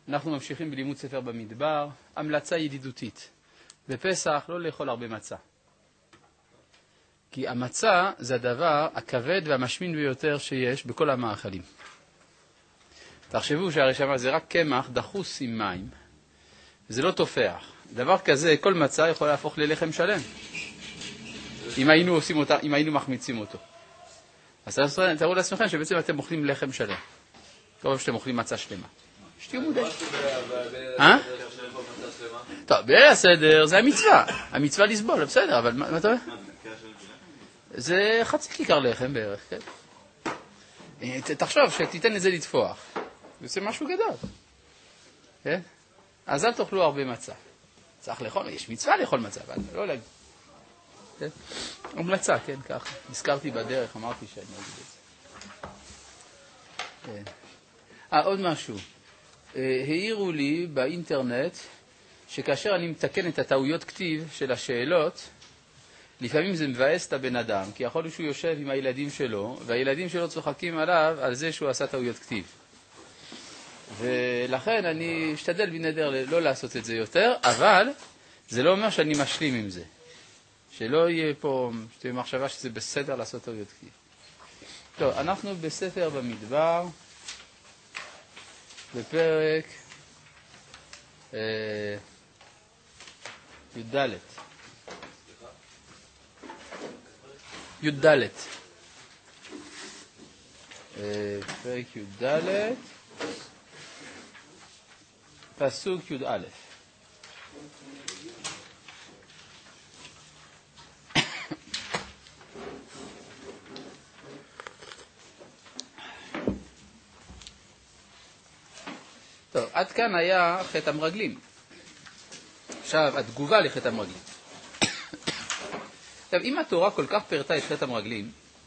אנחנו ממשיכים בלימוד ספר במדבר, המלצה ידידותית. בפסח לא לאכול הרבה מצה. כי המצה זה הדבר הכבד והמשמין ביותר שיש בכל המאכלים. תחשבו שהרשמה זה רק קמח דחוס עם מים, וזה לא תופח. דבר כזה, כל מצה יכול להפוך ללחם שלם. אם היינו מחמיצים אותו. אז תראו לעצמכם שבעצם אתם אוכלים לחם שלם. טוב שאתם אוכלים מצה שלמה. שתהיו מודעים. טוב, בסדר, זה המצווה. המצווה לסבול, בסדר, אבל מה אתה אומר? זה חצי כיכר לחם בערך, כן? תחשוב שתיתן לזה לתפוח. זה משהו גדול. כן? אז אל תאכלו הרבה מצה. צריך לאכול, יש מצווה לאכול מצה, אבל לא להגיד. כן? המלצה, כן, ככה. נזכרתי בדרך, אמרתי שאני אגיד את זה. כן. עוד משהו. העירו לי באינטרנט שכאשר אני מתקן את הטעויות כתיב של השאלות, לפעמים זה מבאס את הבן אדם, כי יכול להיות שהוא יושב עם הילדים שלו, והילדים שלו צוחקים עליו על זה שהוא עשה טעויות כתיב. ולכן אני אשתדל בנדר לא לעשות את זה יותר, אבל זה לא אומר שאני משלים עם זה. שלא יהיה פה, שתהיה מחשבה שזה בסדר לעשות טעויות כתיב. טוב, אנחנו בספר במדבר, בפרק י"ד. י"ד. פרק י"ד, פסוק י"א. טוב, עד כאן היה חטא המרגלים. עכשיו, התגובה לחטא המרגלים. עכשיו, אם התורה כל כך פרטה את חטא המרגלים,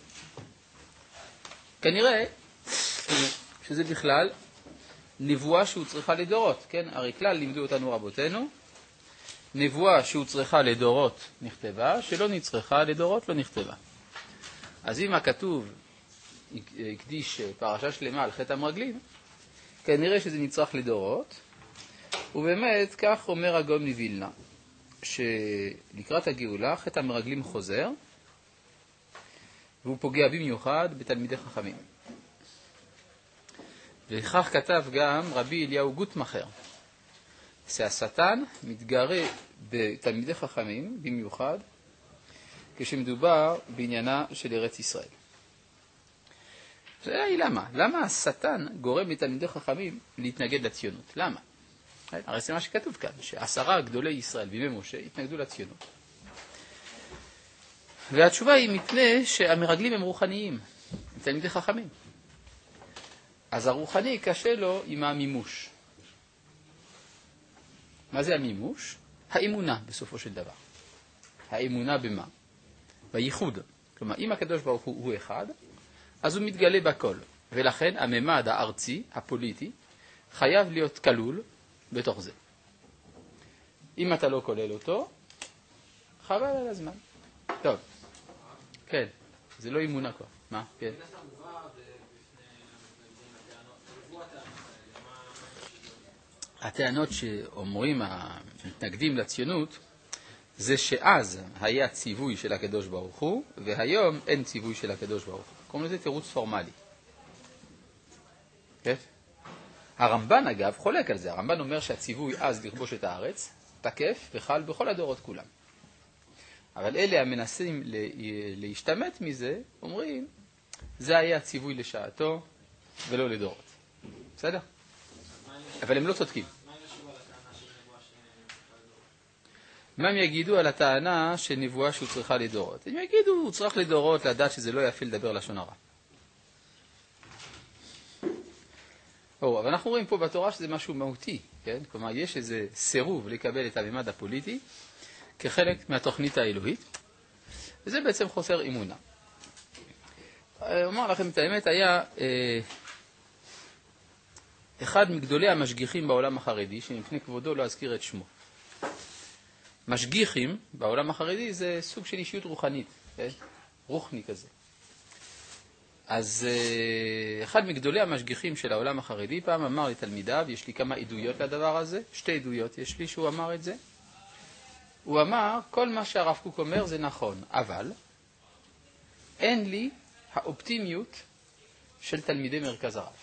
כנראה שזה בכלל נבואה שהוא צריכה לדורות, כן? הרי כלל לימדו אותנו רבותינו, נבואה שהוא צריכה לדורות נכתבה, שלא נצריכה לדורות לא נכתבה. אז אם הכתוב הקדיש פרשה שלמה על חטא המרגלים, כנראה שזה נצרך לדורות, ובאמת כך אומר הגאון מווילנה, שלקראת הגאולה חטא המרגלים חוזר, והוא פוגע במיוחד בתלמידי חכמים. וכך כתב גם רבי אליהו גוטמכר, שהשטן מתגרה בתלמידי חכמים במיוחד, כשמדובר בעניינה של ארץ ישראל. השאלה היא למה? למה השטן גורם לתלמידי חכמים להתנגד לציונות? למה? הרי זה מה שכתוב כאן, ש10 גדולי ישראל בימי משה התנגדו לציונות. והתשובה היא מפני שהמרגלים הם רוחניים, הם תלמידי חכמים. אז הרוחני קשה לו עם המימוש. מה זה המימוש? האמונה בסופו של דבר. האמונה במה? בייחוד. כלומר, אם הקדוש ברוך הוא אחד, אז הוא מתגלה בכל. ולכן הממד הארצי, הפוליטי, חייב להיות כלול בתוך זה. אם אתה לא כולל אותו, חבל על הזמן. טוב. כן, זה לא אמונה כבר. מה? כן. הטענות שאומרים המתנגדים לציונות, זה שאז היה ציווי של הקדוש ברוך הוא, והיום אין ציווי של הקדוש ברוך הוא. קוראים לזה תירוץ פורמלי. כן? הרמב"ן אגב חולק על זה. הרמב"ן אומר שהציווי אז לכבוש את הארץ, תקף וחל בכל הדורות כולם. אבל אלה המנסים להשתמט מזה, אומרים, זה היה ציווי לשעתו ולא לדורות. בסדר? אבל הם לא צודקים. מה הם יגידו על הטענה של נבואה שהוא צריכה לדורות? הם יגידו, הוא צריך לדורות לדעת שזה לא יפה לדבר לשון הרע. אבל אנחנו רואים פה בתורה שזה משהו מהותי, כן? כלומר, יש איזה סירוב לקבל את הממד הפוליטי כחלק מהתוכנית האלוהית, וזה בעצם חוסר אמונה. אומר לכם את האמת, היה אחד מגדולי המשגיחים בעולם החרדי, שמפני כבודו לא אזכיר את שמו. משגיחים בעולם החרדי זה סוג של אישיות רוחנית, כן? רוחני כזה. אז אחד מגדולי המשגיחים של העולם החרדי פעם אמר לתלמידיו, יש לי כמה עדויות לדבר הזה, 2 עדויות יש לי שהוא אמר את זה. הוא אמר, כל מה שהרב קוק אומר זה נכון, אבל אין לי האופטימיות של תלמידי מרכז הרב.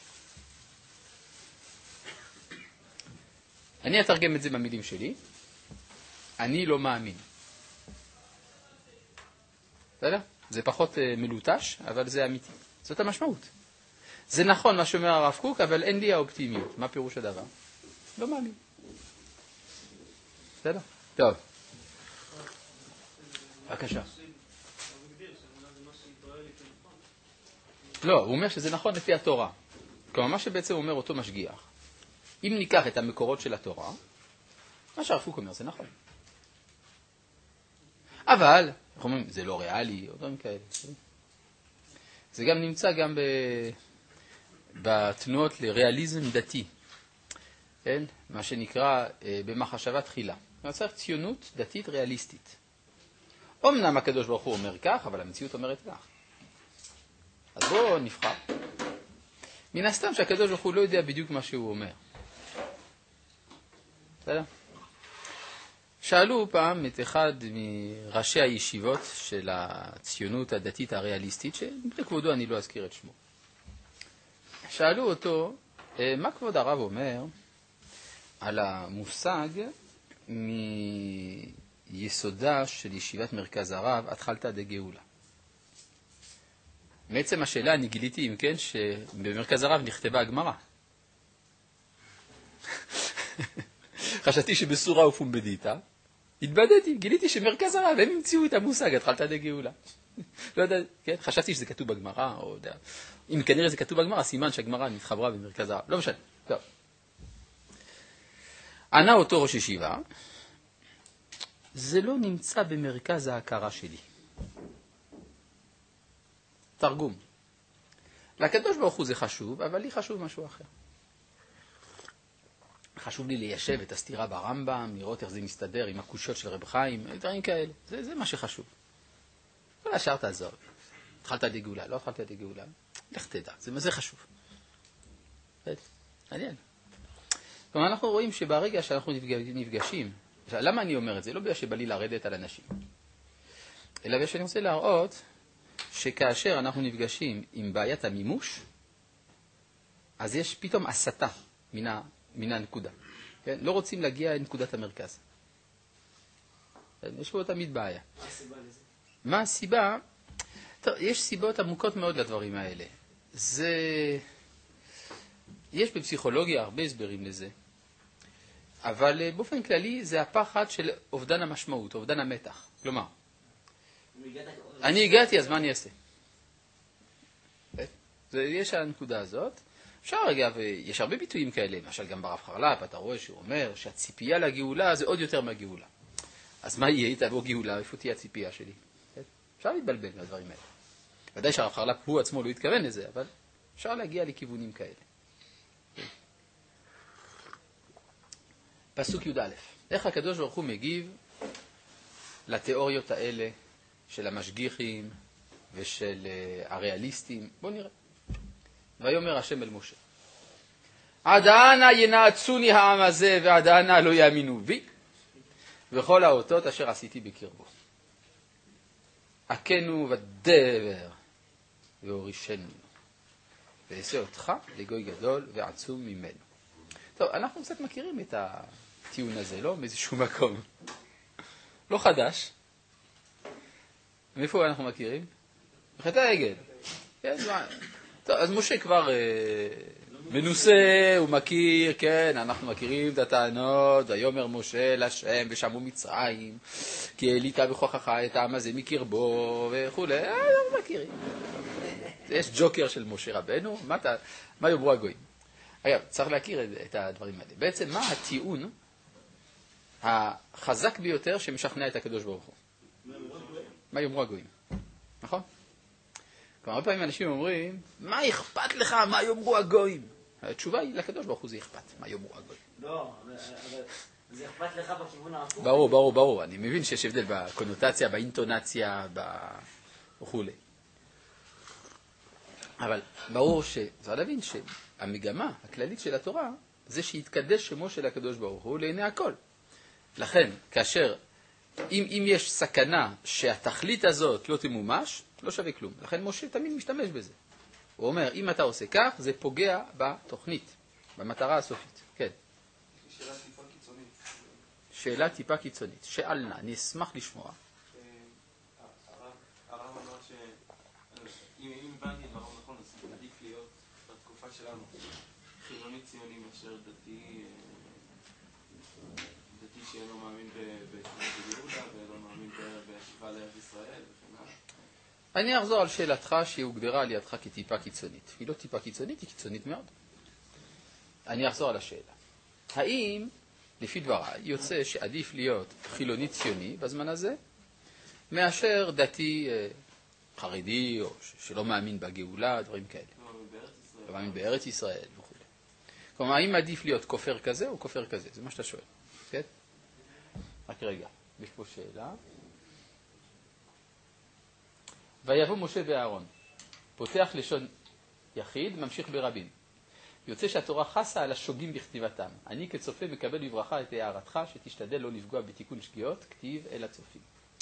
אני אתרגם את זה במילים שלי, אני לא מאמין. בסדר? זה פחות מלוטש, אבל זה אמיתי. זאת המשמעות. זה נכון מה שאומר הרב קוק, אבל אין לי האופטימיות. מה פירוש הדבר? לא מאמין. בסדר? טוב. בבקשה. לא, הוא אומר שזה נכון לפי התורה. כלומר, מה שבעצם אומר אותו משגיח, אם ניקח את המקורות של התורה, מה שהרב קוק אומר זה נכון. אבל, אנחנו אומרים, זה לא ריאלי, או דברים כאלה. זה גם נמצא גם בתנועות לריאליזם דתי. כן? מה שנקרא במחשבה תחילה. צריך ציונות דתית ריאליסטית. אמנם הקדוש ברוך הוא אומר כך, אבל המציאות אומרת כך. אז בואו נבחר. מן הסתם שהקדוש ברוך הוא לא יודע בדיוק מה שהוא אומר. בסדר? שאלו פעם את אחד מראשי הישיבות של הציונות הדתית הריאליסטית, שמפני כבודו אני לא אזכיר את שמו. שאלו אותו, מה כבוד הרב אומר על המושג מיסודה של ישיבת מרכז הרב, התחלתא דגאולה. מעצם השאלה אני גיליתי, אם כן, שבמרכז הרב נכתבה הגמרא. חשבתי שבסורה ופומבדיתא, התבדתי, גיליתי שמרכז הרב, הם המציאו את המושג, התחלתא דגאולה. לא יודע, כן? חשבתי שזה כתוב בגמרא, או יודע. אם כנראה זה כתוב בגמרא, סימן שהגמרא נתחברה במרכז הרב. לא משנה, טוב. ענה אותו ראש ישיבה, זה לא נמצא במרכז ההכרה שלי. תרגום. לקדוש ברוך הוא זה חשוב, אבל לי חשוב משהו אחר. חשוב לי ליישב את הסתירה ברמב"ם, לראות איך זה מסתדר עם הקושיות של רב חיים, דברים כאלה. זה מה שחשוב. כל השאר תעזוב. התחלת דגאולה, לא התחלת דגאולה. לך תדע, זה חשוב. מעניין. כלומר, אנחנו רואים שברגע שאנחנו נפגשים, למה אני אומר את זה? לא בגלל שבא לי לרדת על אנשים. אלא בגלל שאני רוצה להראות שכאשר אנחנו נפגשים עם בעיית המימוש, אז יש פתאום הסתה מן הנקודה. כן? לא רוצים להגיע לנקודת המרכז. יש פה תמיד בעיה. מה הסיבה לזה? מה הסיבה? טוב, יש סיבות עמוקות מאוד לדברים האלה. יש בפסיכולוגיה הרבה הסברים לזה. אבל באופן כללי זה הפחד של אובדן המשמעות, אובדן המתח. כלומר, אני הגעתי, אז מה אני אעשה? יש הנקודה הזאת. אפשר רגע, ויש הרבה ביטויים כאלה, למשל גם ברב חרל"פ, אתה רואה שהוא אומר שהציפייה לגאולה זה עוד יותר מהגאולה. אז מה יהיה איתה בו גאולה? איפה תהיה הציפייה שלי? אפשר להתבלבל מהדברים האלה. ודאי שהרב חרל"פ הוא עצמו לא התכוון לזה, אבל אפשר להגיע לכיוונים כאלה. פסוק י"א. איך הקדוש ברוך הוא מגיב לתיאוריות האלה של המשגיחים ושל הריאליסטים? בואו נראה. ויאמר השם אל משה, עד אנה ינעצוני העם הזה ועד אנה לא יאמינו בי וכל האותות אשר עשיתי בקרבו. עקנו ודבר והורישנו ועשה אותך לגוי גדול ועצום ממנו. טוב, אנחנו קצת מכירים את הטיעון הזה, לא? מאיזשהו מקום. לא חדש. מאיפה אנחנו מכירים? בחטא העגל. כן, טוב, אז משה כבר מנוסה, הוא מכיר, כן, אנחנו מכירים את הטענות, ויאמר משה להשם ושמעו מצרים, כי העלית בכוחך את העם הזה מקרבו וכו', אנחנו מכירים. יש ג'וקר של משה רבנו, מה יאמרו הגויים? אגב, צריך להכיר את הדברים האלה. בעצם מה הטיעון החזק ביותר שמשכנע את הקדוש ברוך הוא? מה יאמרו הגויים? נכון? כלומר, הרבה פעמים אנשים אומרים, מה אכפת לך, מה יאמרו הגויים? התשובה היא, לקדוש ברוך הוא זה אכפת, מה יאמרו הגויים. לא, אבל זה אכפת לך בכיוון ההפוך. ברור. אני מבין שיש הבדל בקונוטציה, באינטונציה, וכו'. אבל ברור שצריך להבין שהמגמה הכללית של התורה זה שיתקדש שמו של הקדוש ברוך הוא לעיני הכל. לכן, כאשר, אם יש סכנה שהתכלית הזאת לא תמומש, לא שווה כלום. לכן משה תמיד משתמש בזה. הוא אומר, אם אתה עושה כך, זה פוגע בתוכנית, במטרה הסופית. כן. שאלה טיפה קיצונית. שאלה טיפה קיצונית. שאלנה, אני אשמח לשמוע. הרב אמר אם הבנתי את הרב נכון, אז עדיף להיות בתקופה שלנו חילוני ציוני מאשר דתי שאינו מאמין ביהודה ואינו מאמין בשיבה לארץ ישראל וכן הלאה. אני אחזור על שאלתך שהיא הוגדרה על ידך כטיפה קיצונית. היא לא טיפה קיצונית, היא קיצונית מאוד. אני אחזור על השאלה. האם, לפי דבריי, יוצא שעדיף להיות חילוני ציוני בזמן הזה, מאשר דתי חרדי או שלא מאמין בגאולה, דברים כאלה. לא מאמין בארץ ישראל וכו'. כלומר, האם עדיף להיות כופר כזה או כופר כזה? זה מה שאתה שואל. כן? רק רגע, יש פה שאלה. ויבוא משה ואהרון, פותח לשון יחיד, ממשיך ברבים. יוצא שהתורה חסה על השוגים בכתיבתם. אני כצופה מקבל בברכה את הערתך, שתשתדל לא לפגוע בתיקון שגיאות, כתיב אל הצופים.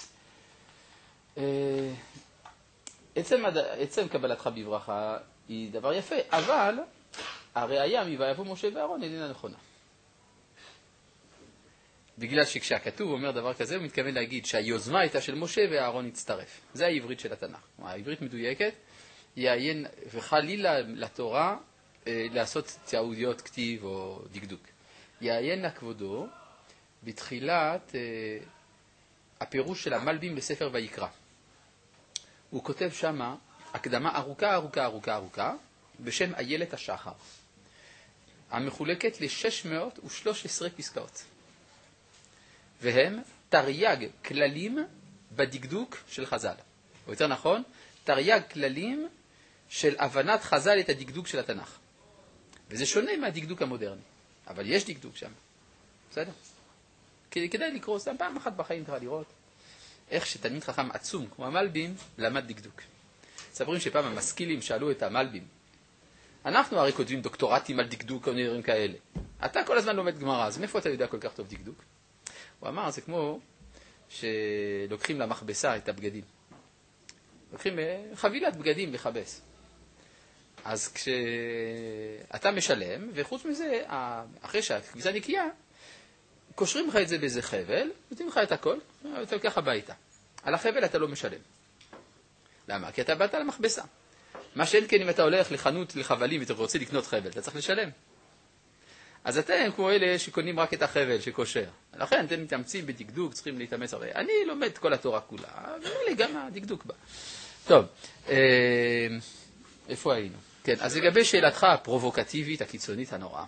עצם קבלתך בברכה היא דבר יפה, אבל הראיה מ"ויבוא משה ואהרון איננה נכונה. בגלל שכשהכתוב אומר דבר כזה, הוא מתכוון להגיד שהיוזמה הייתה של משה ואהרון הצטרף. זה העברית של התנ"ך. העברית מדויקת, יעיין וחלילה לתורה לעשות טעויות כתיב או דקדוק. יעיין לכבודו בתחילת הפירוש של המלבים בספר ויקרא. הוא כותב שמה הקדמה ארוכה בשם איילת השחר, המחולקת ל-613 פסקאות. והם תרי"ג כללים בדקדוק של חז"ל. או יותר נכון, תרי"ג כללים של הבנת חז"ל את הדקדוק של התנ"ך. וזה שונה מהדקדוק המודרני. אבל יש דקדוק שם. בסדר? כדאי לקרוא סתם פעם אחת בחיים ככה לראות איך שתלמיד חכם עצום כמו המלבים למד דקדוק. ספרים שפעם המשכילים שאלו את המלבים, אנחנו הרי כותבים דוקטורטים על דקדוק או נראים כאלה. אתה כל הזמן לומד גמרא, אז מאיפה אתה יודע כל כך טוב דקדוק? הוא אמר, זה כמו שלוקחים למכבסה את הבגדים. לוקחים חבילת בגדים לחבס. אז כשאתה משלם, וחוץ מזה, אחרי שהכביסה נקייה, קושרים לך את זה באיזה חבל, נותנים לך את הכל, ואתה לוקח הביתה. על החבל אתה לא משלם. למה? כי אתה באת למכבסה. מה שאין כן אם אתה הולך לחנות לחבלים ואתה רוצה לקנות חבל, אתה צריך לשלם. אז אתם כמו אלה שקונים רק את החבל שקושר. לכן אתם מתאמצים בדקדוק, צריכים להתאמץ הרבה. אני לומד כל התורה כולה, ואלה גם הדקדוק בה. טוב, איפה היינו? כן, אז לגבי שאלתך הפרובוקטיבית, הקיצונית, הנוראה.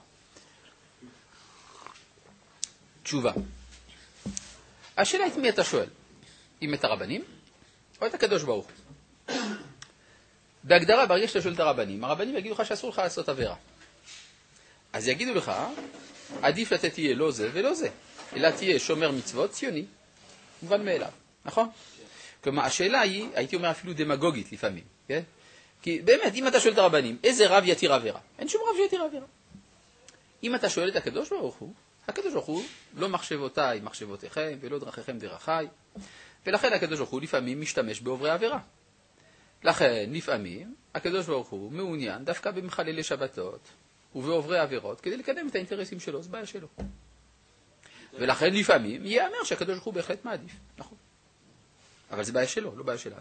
תשובה. השאלה את מי אתה שואל? אם את הרבנים או את הקדוש ברוך הוא? בהגדרה, ברגע שאתה שואל את הרבנים יגידו לך שאסור לך לעשות עבירה. אז יגידו לך, עדיף לתת תהיה לא זה ולא זה, אלא תהיה שומר מצוות ציוני, מובן מאליו, נכון? כלומר, השאלה היא, הייתי אומר אפילו דמגוגית לפעמים, כן? כי באמת, אם אתה שואל את הרבנים, איזה רב יתיר עבירה? אין שום רב שיתיר עבירה. אם אתה שואל את הקדוש ברוך הוא, הקדוש ברוך הוא לא מחשבותיי מחשבותיכם ולא דרכיכם דרכיי, ולכן הקדוש ברוך הוא לפעמים משתמש בעוברי עבירה. לכן לפעמים הקדוש ברוך הוא מעוניין דווקא במחללי שבתות ובעוברי עבירות כדי לקדם את האינטרסים שלו, זה בעיה שלו. ולכן לפעמים ייאמר שהקדוש ברוך הוא בהחלט מעדיף, נכון. אבל זה בעיה שלו, לא בעיה שלנו.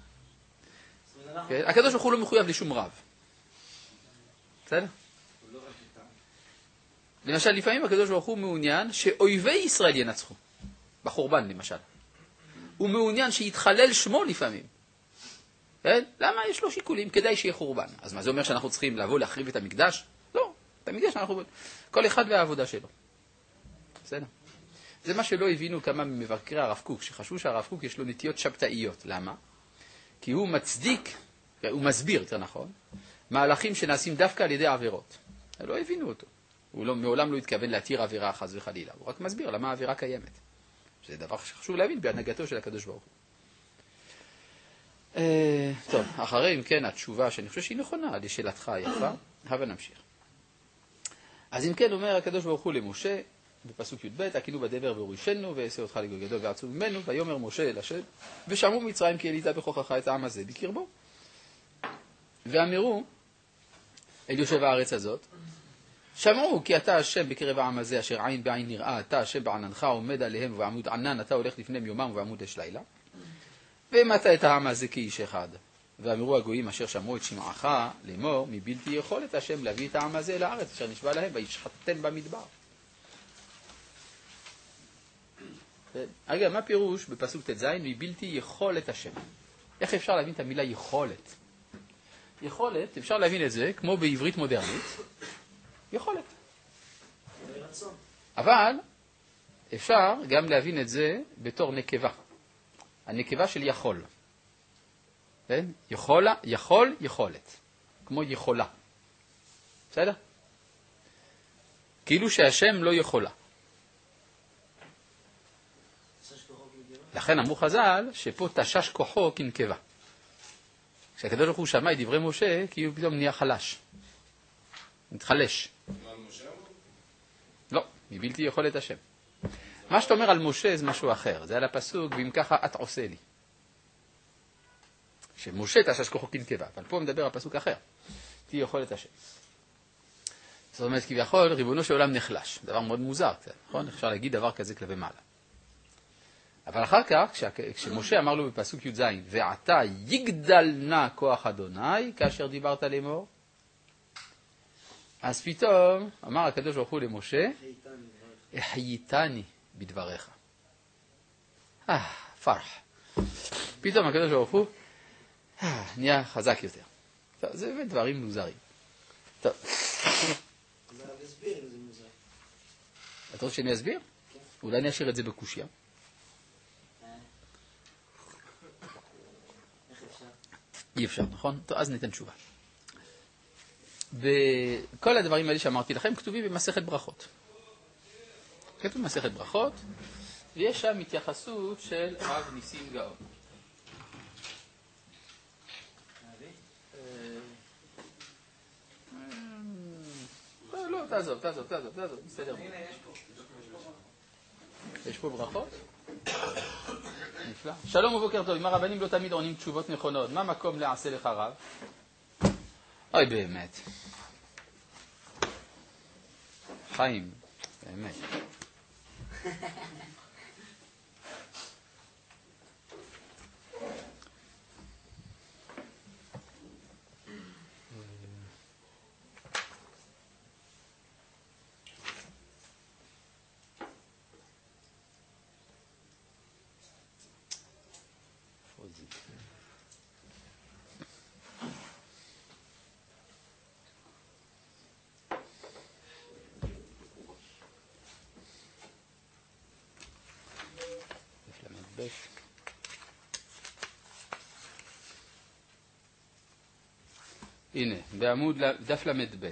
הקדוש ברוך הוא לא מחויב לשום רב. בסדר? למשל, לפעמים הקדוש ברוך הוא מעוניין שאויבי ישראל ינצחו. בחורבן למשל. הוא מעוניין שיתחלל שמו לפעמים. למה? יש לו שיקולים, כדאי שיהיה חורבן. אז מה זה אומר שאנחנו צריכים לבוא להחריב את המקדש? לא, את המקדש אנחנו... כל אחד והעבודה שלו. בסדר? זה מה שלא הבינו כמה ממבקרי הרב קוק, שחשבו שהרב קוק יש לו נטיות שבתאיות. למה? כי הוא מצדיק, הוא מסביר, יותר נכון, מהלכים שנעשים דווקא על ידי עבירות. לא הבינו אותו. הוא מעולם לא התכוון להתיר עבירה חס וחלילה. הוא רק מסביר למה העבירה קיימת. זה דבר שחשוב להבין בהנהגתו של הקדוש ברוך הוא. טוב, אחרי אם כן התשובה שאני חושב שהיא נכונה לשאלתך היפה, הבה נמשיך. אז אם כן אומר הקדוש ברוך הוא למשה בפסוק י"ב, הקינו בדבר והורישנו ועשה אותך לגוי גדול ועצום ממנו, ויאמר משה אל השם ושמעו מצרים כי העלית בכוחך את העם הזה בקרבו ואמרו אל יושב הארץ הזאת, שמעו כי אתה השם בקרב העם הזה אשר עין בעין נראה, אתה השם בעננך עומד עליהם ובעמוד ענן אתה הולך לפניהם יומם ובעמוד אש לילה, והמית את העם הזה כאיש אחד. ואמרו הגויים אשר שמעו את שמעך לאמור מבלתי יכולת השם להביא את העם הזה אל הארץ אשר נשבע להם וישחטם במדבר. אגב, מה פירוש בפסוק ט"ז מבלתי יכולת השם? איך אפשר להבין את המילה יכולת? יכולת, אפשר להבין את זה כמו בעברית מודרנית, יכולת. אבל אפשר גם להבין את זה בתור נקבה. הנקבה של יכול. כן? יכול, יכולת. כמו יכולה. בסדר? כאילו שהשם לא יכולה. לכן אמרו חז"ל שפה תשש כוחו כנקבה. כשהקדוש ברוך הוא שמע את דברי משה, כי הוא פתאום נהיה חלש. מתחלש. לא, מבלתי יכולת השם. מה שאתה אומר על משה זה משהו אחר. זה על הפסוק, ואם ככה את עושה לי. שמשה תשש כוחו כנקבה. אבל פה מדבר על פסוק אחר. תהיה יכולת השם. זאת אומרת, כביכול, ריבונו של עולם נחלש. דבר מאוד מוזר, נכון? אפשר להגיד דבר כזה כלפי מעלה. אבל אחר כך, כשמשה אמר לו בפסוק י"ז, ועתה יגדל נא כוח אדוני, כאשר דיברת לאמור, אז פתאום אמר הקדוש ברוך הוא למשה, החייתני בדבריך. פרח. פתאום הקדוש ברוך הוא נהיה חזק יותר. טוב, זה באמת דברים מוזרים. טוב. אז הרב יסביר אם זה מוזר. אתה רוצה שאני אסביר? אולי אני אשאיר את זה בקושיה. אי אפשר, נכון? טוב, אז ניתן תשובה. וכל הדברים האלה שאמרתי לכם כתובים במסכת ברכות. כתוב במסכת ברכות, ויש שם התייחסות של רב ניסים גאון. לא, תעזוב, בסדר. יש פה ברכות? נפלא. שלום ובוקר טוב, אם הרבנים לא תמיד עונים תשובות נכונות, מה מקום לעשה לך רב? אוי באמת. חיים, באמת. הנה, בעמוד דף למד ב'.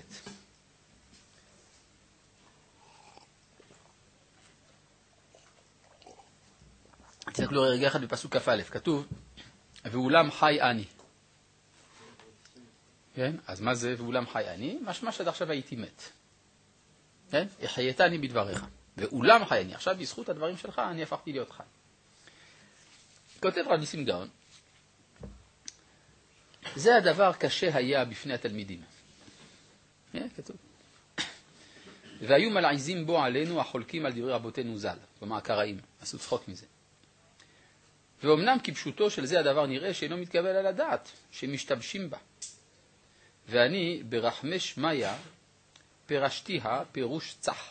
תסתכלו רגע אחד בפסוק כ"א, כתוב, ואולם חי אני. כן? אז מה זה ואולם חי אני? משמע שעד עכשיו הייתי מת. כן? החייתני בדבריך. ואולם חי אני. עכשיו בזכות הדברים שלך אני הפכתי להיות חי. כותב רב ניסים גאון, זה הדבר קשה היה בפני התלמידים. כתוב. והיו מלעיזים בו עלינו החולקים על דברי רבותינו ז"ל. כלומר, הקראים, עשו צחוק מזה. ואומנם כפשוטו של זה הדבר נראה שאינו מתקבל על הדעת, שמשתבשים בה. ואני ברחמי שמיה פרשתיה פירוש צח,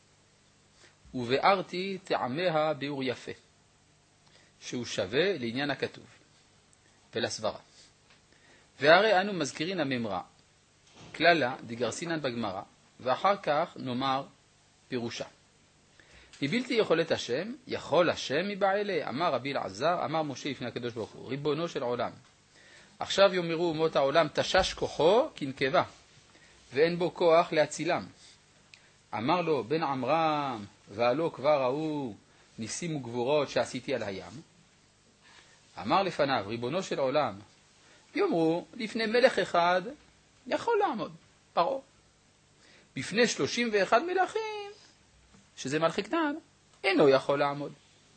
ובארתי טעמיה ביאור יפה, שהוא שווה לעניין הכתוב ולסברה. והרי אנו מזכירין הממרה, כללה דגרסינן בגמרא, ואחר כך נאמר פירושה. מבלתי יכולת השם, יכול השם מבעלה, אמר רבי אלעזר, אמר משה לפני הקדוש ברוך הוא, ריבונו של עולם. עכשיו יאמרו אומות העולם, תשש כוחו כנקבה, ואין בו כוח להצילם. אמר לו, בן עמרם, והלא כבר ראו ניסים וגבורות שעשיתי על הים. אמר לפניו, ריבונו של עולם, יאמרו, לפני מלך אחד יכול לעמוד, פרעה. בפני 31 מלכים, שזה מלכי כנען, אינו יכול לעמוד.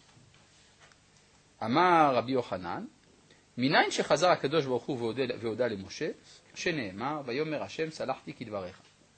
אמר רבי יוחנן, מניין שחזר הקדוש ברוך הוא והודה למשה, שנאמר, ויאמר השם סלחתי כדבריך.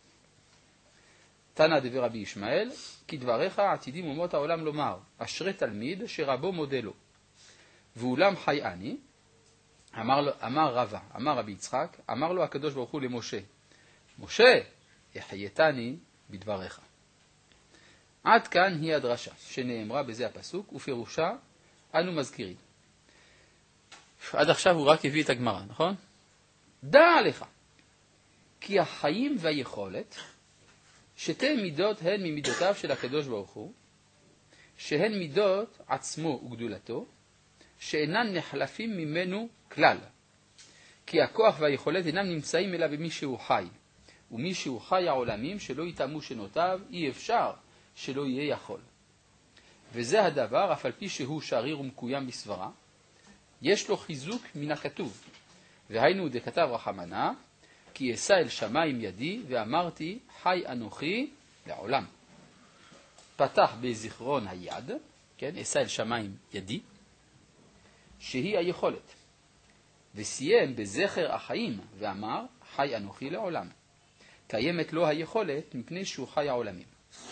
תנא דבר רבי ישמעאל, כדבריך עתידים אומות העולם לומר, אשרי תלמיד שרבו מודה לו. ואולם חי אני, אמר רבי יצחק, אמר לו הקדוש ברוך הוא למשה, משה, החייתני בדבריך. עד כאן היא הדרשה שנאמרה בזה הפסוק, ופירושה אנו מזכירים. עד עכשיו הוא רק הביא את הגמרא, נכון? דע לך, כי החיים והיכולת, שתי מידות הן ממידותיו של הקדוש ברוך הוא, שהן מידות עצמו וגדולתו, שאינן נחלפים ממנו כלל. כי הכוח והיכולת אינם נמצאים אלא במי שהוא חי, ומי שהוא חי העולמים שלא יתאמו שנותיו, אי אפשר שלא יהיה יכול. וזה הדבר, אף על פי שהוא שריר ומקוים בסברה, יש לו חיזוק מן הכתוב. והיינו דכתב רחמנה, כי אשא אל שמיים ידי, ואמרתי, חי אנוכי לעולם. פתח בזיכרון היד, כן, אשא אל שמיים ידי, שהיא היכולת. וסיים בזכר החיים, ואמר, חי אנוכי לעולם. קיימת לו היכולת, מפני שהוא חי העולמים.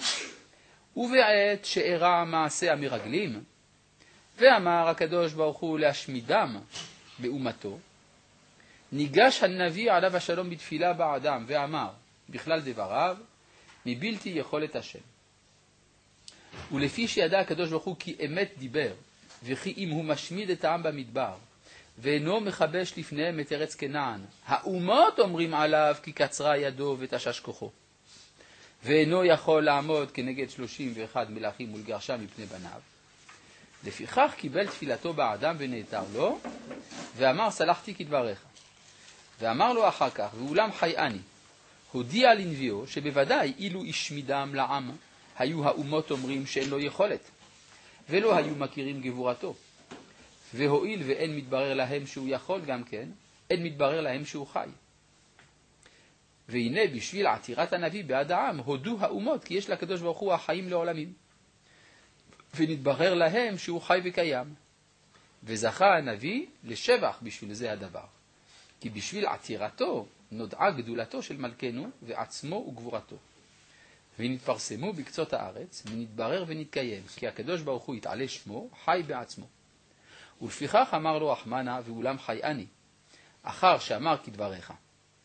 ובעת שאירע מעשה המרגלים, ואמר הקדוש ברוך הוא להשמידם באומתו, ניגש הנביא עליו השלום בתפילה בעדם, ואמר, בכלל דבריו, מבלתי יכולת השם. ולפי שידע הקדוש ברוך הוא כי אמת דיבר, וכי אם הוא משמיד את העם במדבר, ואינו מחבש לפניהם את ארץ כנען, האומות אומרים עליו כי קצרה ידו ותשש כוחו. ואינו יכול לעמוד כנגד 31 מלכים ולגרשם מפני בניו. לפיכך קיבל תפילתו באדם ונעתר לו, ואמר סלחתי כדבריך. ואמר לו אחר כך, ואולם חי אני, הודיע לנביאו שבוודאי אילו השמידם לעם, היו האומות אומרים שאין לו יכולת, ולא היו מכירים גבורתו. והואיל ואין מתברר להם שהוא יכול גם כן, אין מתברר להם שהוא חי. והנה בשביל עתירת הנביא בעד העם, הודו האומות כי יש לקדוש ברוך הוא החיים לעולמים. ונתברר להם שהוא חי וקיים. וזכה הנביא לשבח בשביל זה הדבר. כי בשביל עתירתו נודעה גדולתו של מלכנו ועצמו וגבורתו. ונתפרסמו בקצות הארץ, ונתברר ונתקיים, כי הקדוש ברוך הוא יתעלה שמו, חי בעצמו. ולפיכך אמר לו אחמנה, ואולם חי אני, אחר שאמר כדבריך.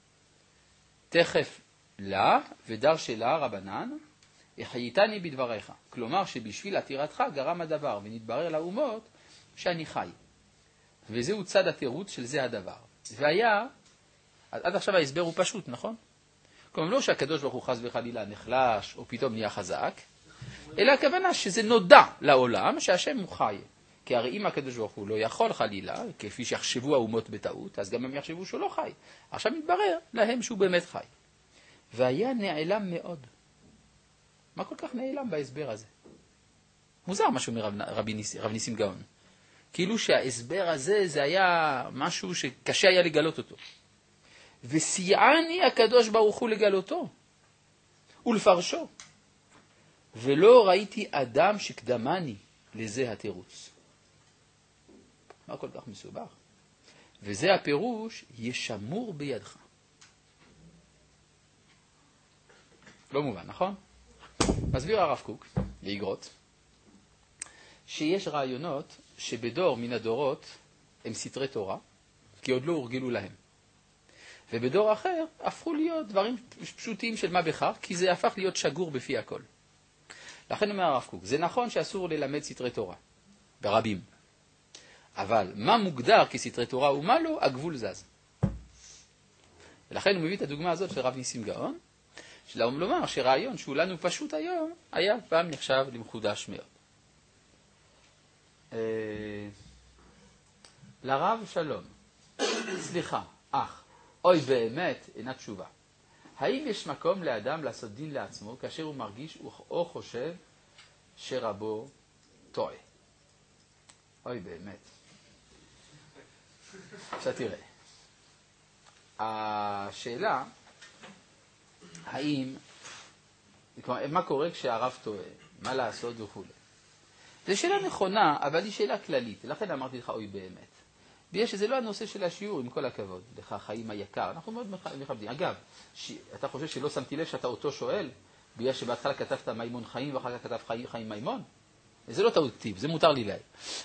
תכף לה ודר שלה רבנן, החייתני בדבריך. כלומר שבשביל עתירתך גרם הדבר, ונתברר לאומות שאני חי. וזהו צד התירוץ של זה הדבר. והיה, עד עכשיו ההסבר הוא פשוט, נכון? כלומר לא שהקדוש ברוך הוא חס וחלילה נחלש, או פתאום נהיה חזק, אלא הכוונה שזה נודע לעולם שהשם הוא חי. כי הרי אם הקדוש ברוך הוא לא יכול חלילה, כפי שיחשבו האומות בטעות, אז גם הם יחשבו שהוא לא חי. עכשיו מתברר להם שהוא באמת חי. והיה נעלם מאוד. מה כל כך נעלם בהסבר הזה? מוזר מה שאומר רב ניסים גאון. כאילו שההסבר הזה זה היה משהו שקשה היה לגלות אותו. וסייעני הקדוש ברוך הוא לגלותו ולפרשו. ולא ראיתי אדם שקדמני לזה התירוץ. מה כל כך מסובך? וזה הפירוש ישמור בידך. לא מובן, נכון? מסביר הרב קוק, לאגרות, שיש רעיונות שבדור מן הדורות הם סתרי תורה, כי עוד לא הורגלו להם. ובדור אחר הפכו להיות דברים פשוטים של מה בכך, כי זה הפך להיות שגור בפי הכל. לכן אומר הרב קוק, זה נכון שאסור ללמד סתרי תורה, ברבים. אבל מה מוגדר כסתרי תורה ומה לא, הגבול זז. ולכן הוא מביא את הדוגמה הזאת של רב ניסים גאון, שלום לומר שרעיון שהוא לנו פשוט היום, היה פעם נחשב למחודש מאוד. לרב שלום, סליחה, אח, אוי באמת, אינה תשובה. האם יש מקום לאדם לעשות דין לעצמו כאשר הוא מרגיש או חושב שרבו טועה? אוי באמת. עכשיו תראה. השאלה, האם, מה קורה כשהרב טועה, מה לעשות וכו'. זו שאלה נכונה, אבל היא שאלה כללית, לכן אמרתי לך, אוי באמת. בגלל שזה לא הנושא של השיעור, עם כל הכבוד, לך חיים היקר, אנחנו מאוד מכבדים. אגב, אתה חושב שלא שמתי לב שאתה אותו שואל, בגלל שבהתחלה כתבת מימון חיים, ואחר כך כתב חיים מימון? זה לא טעות כתיב, זה מותר לי להגיד.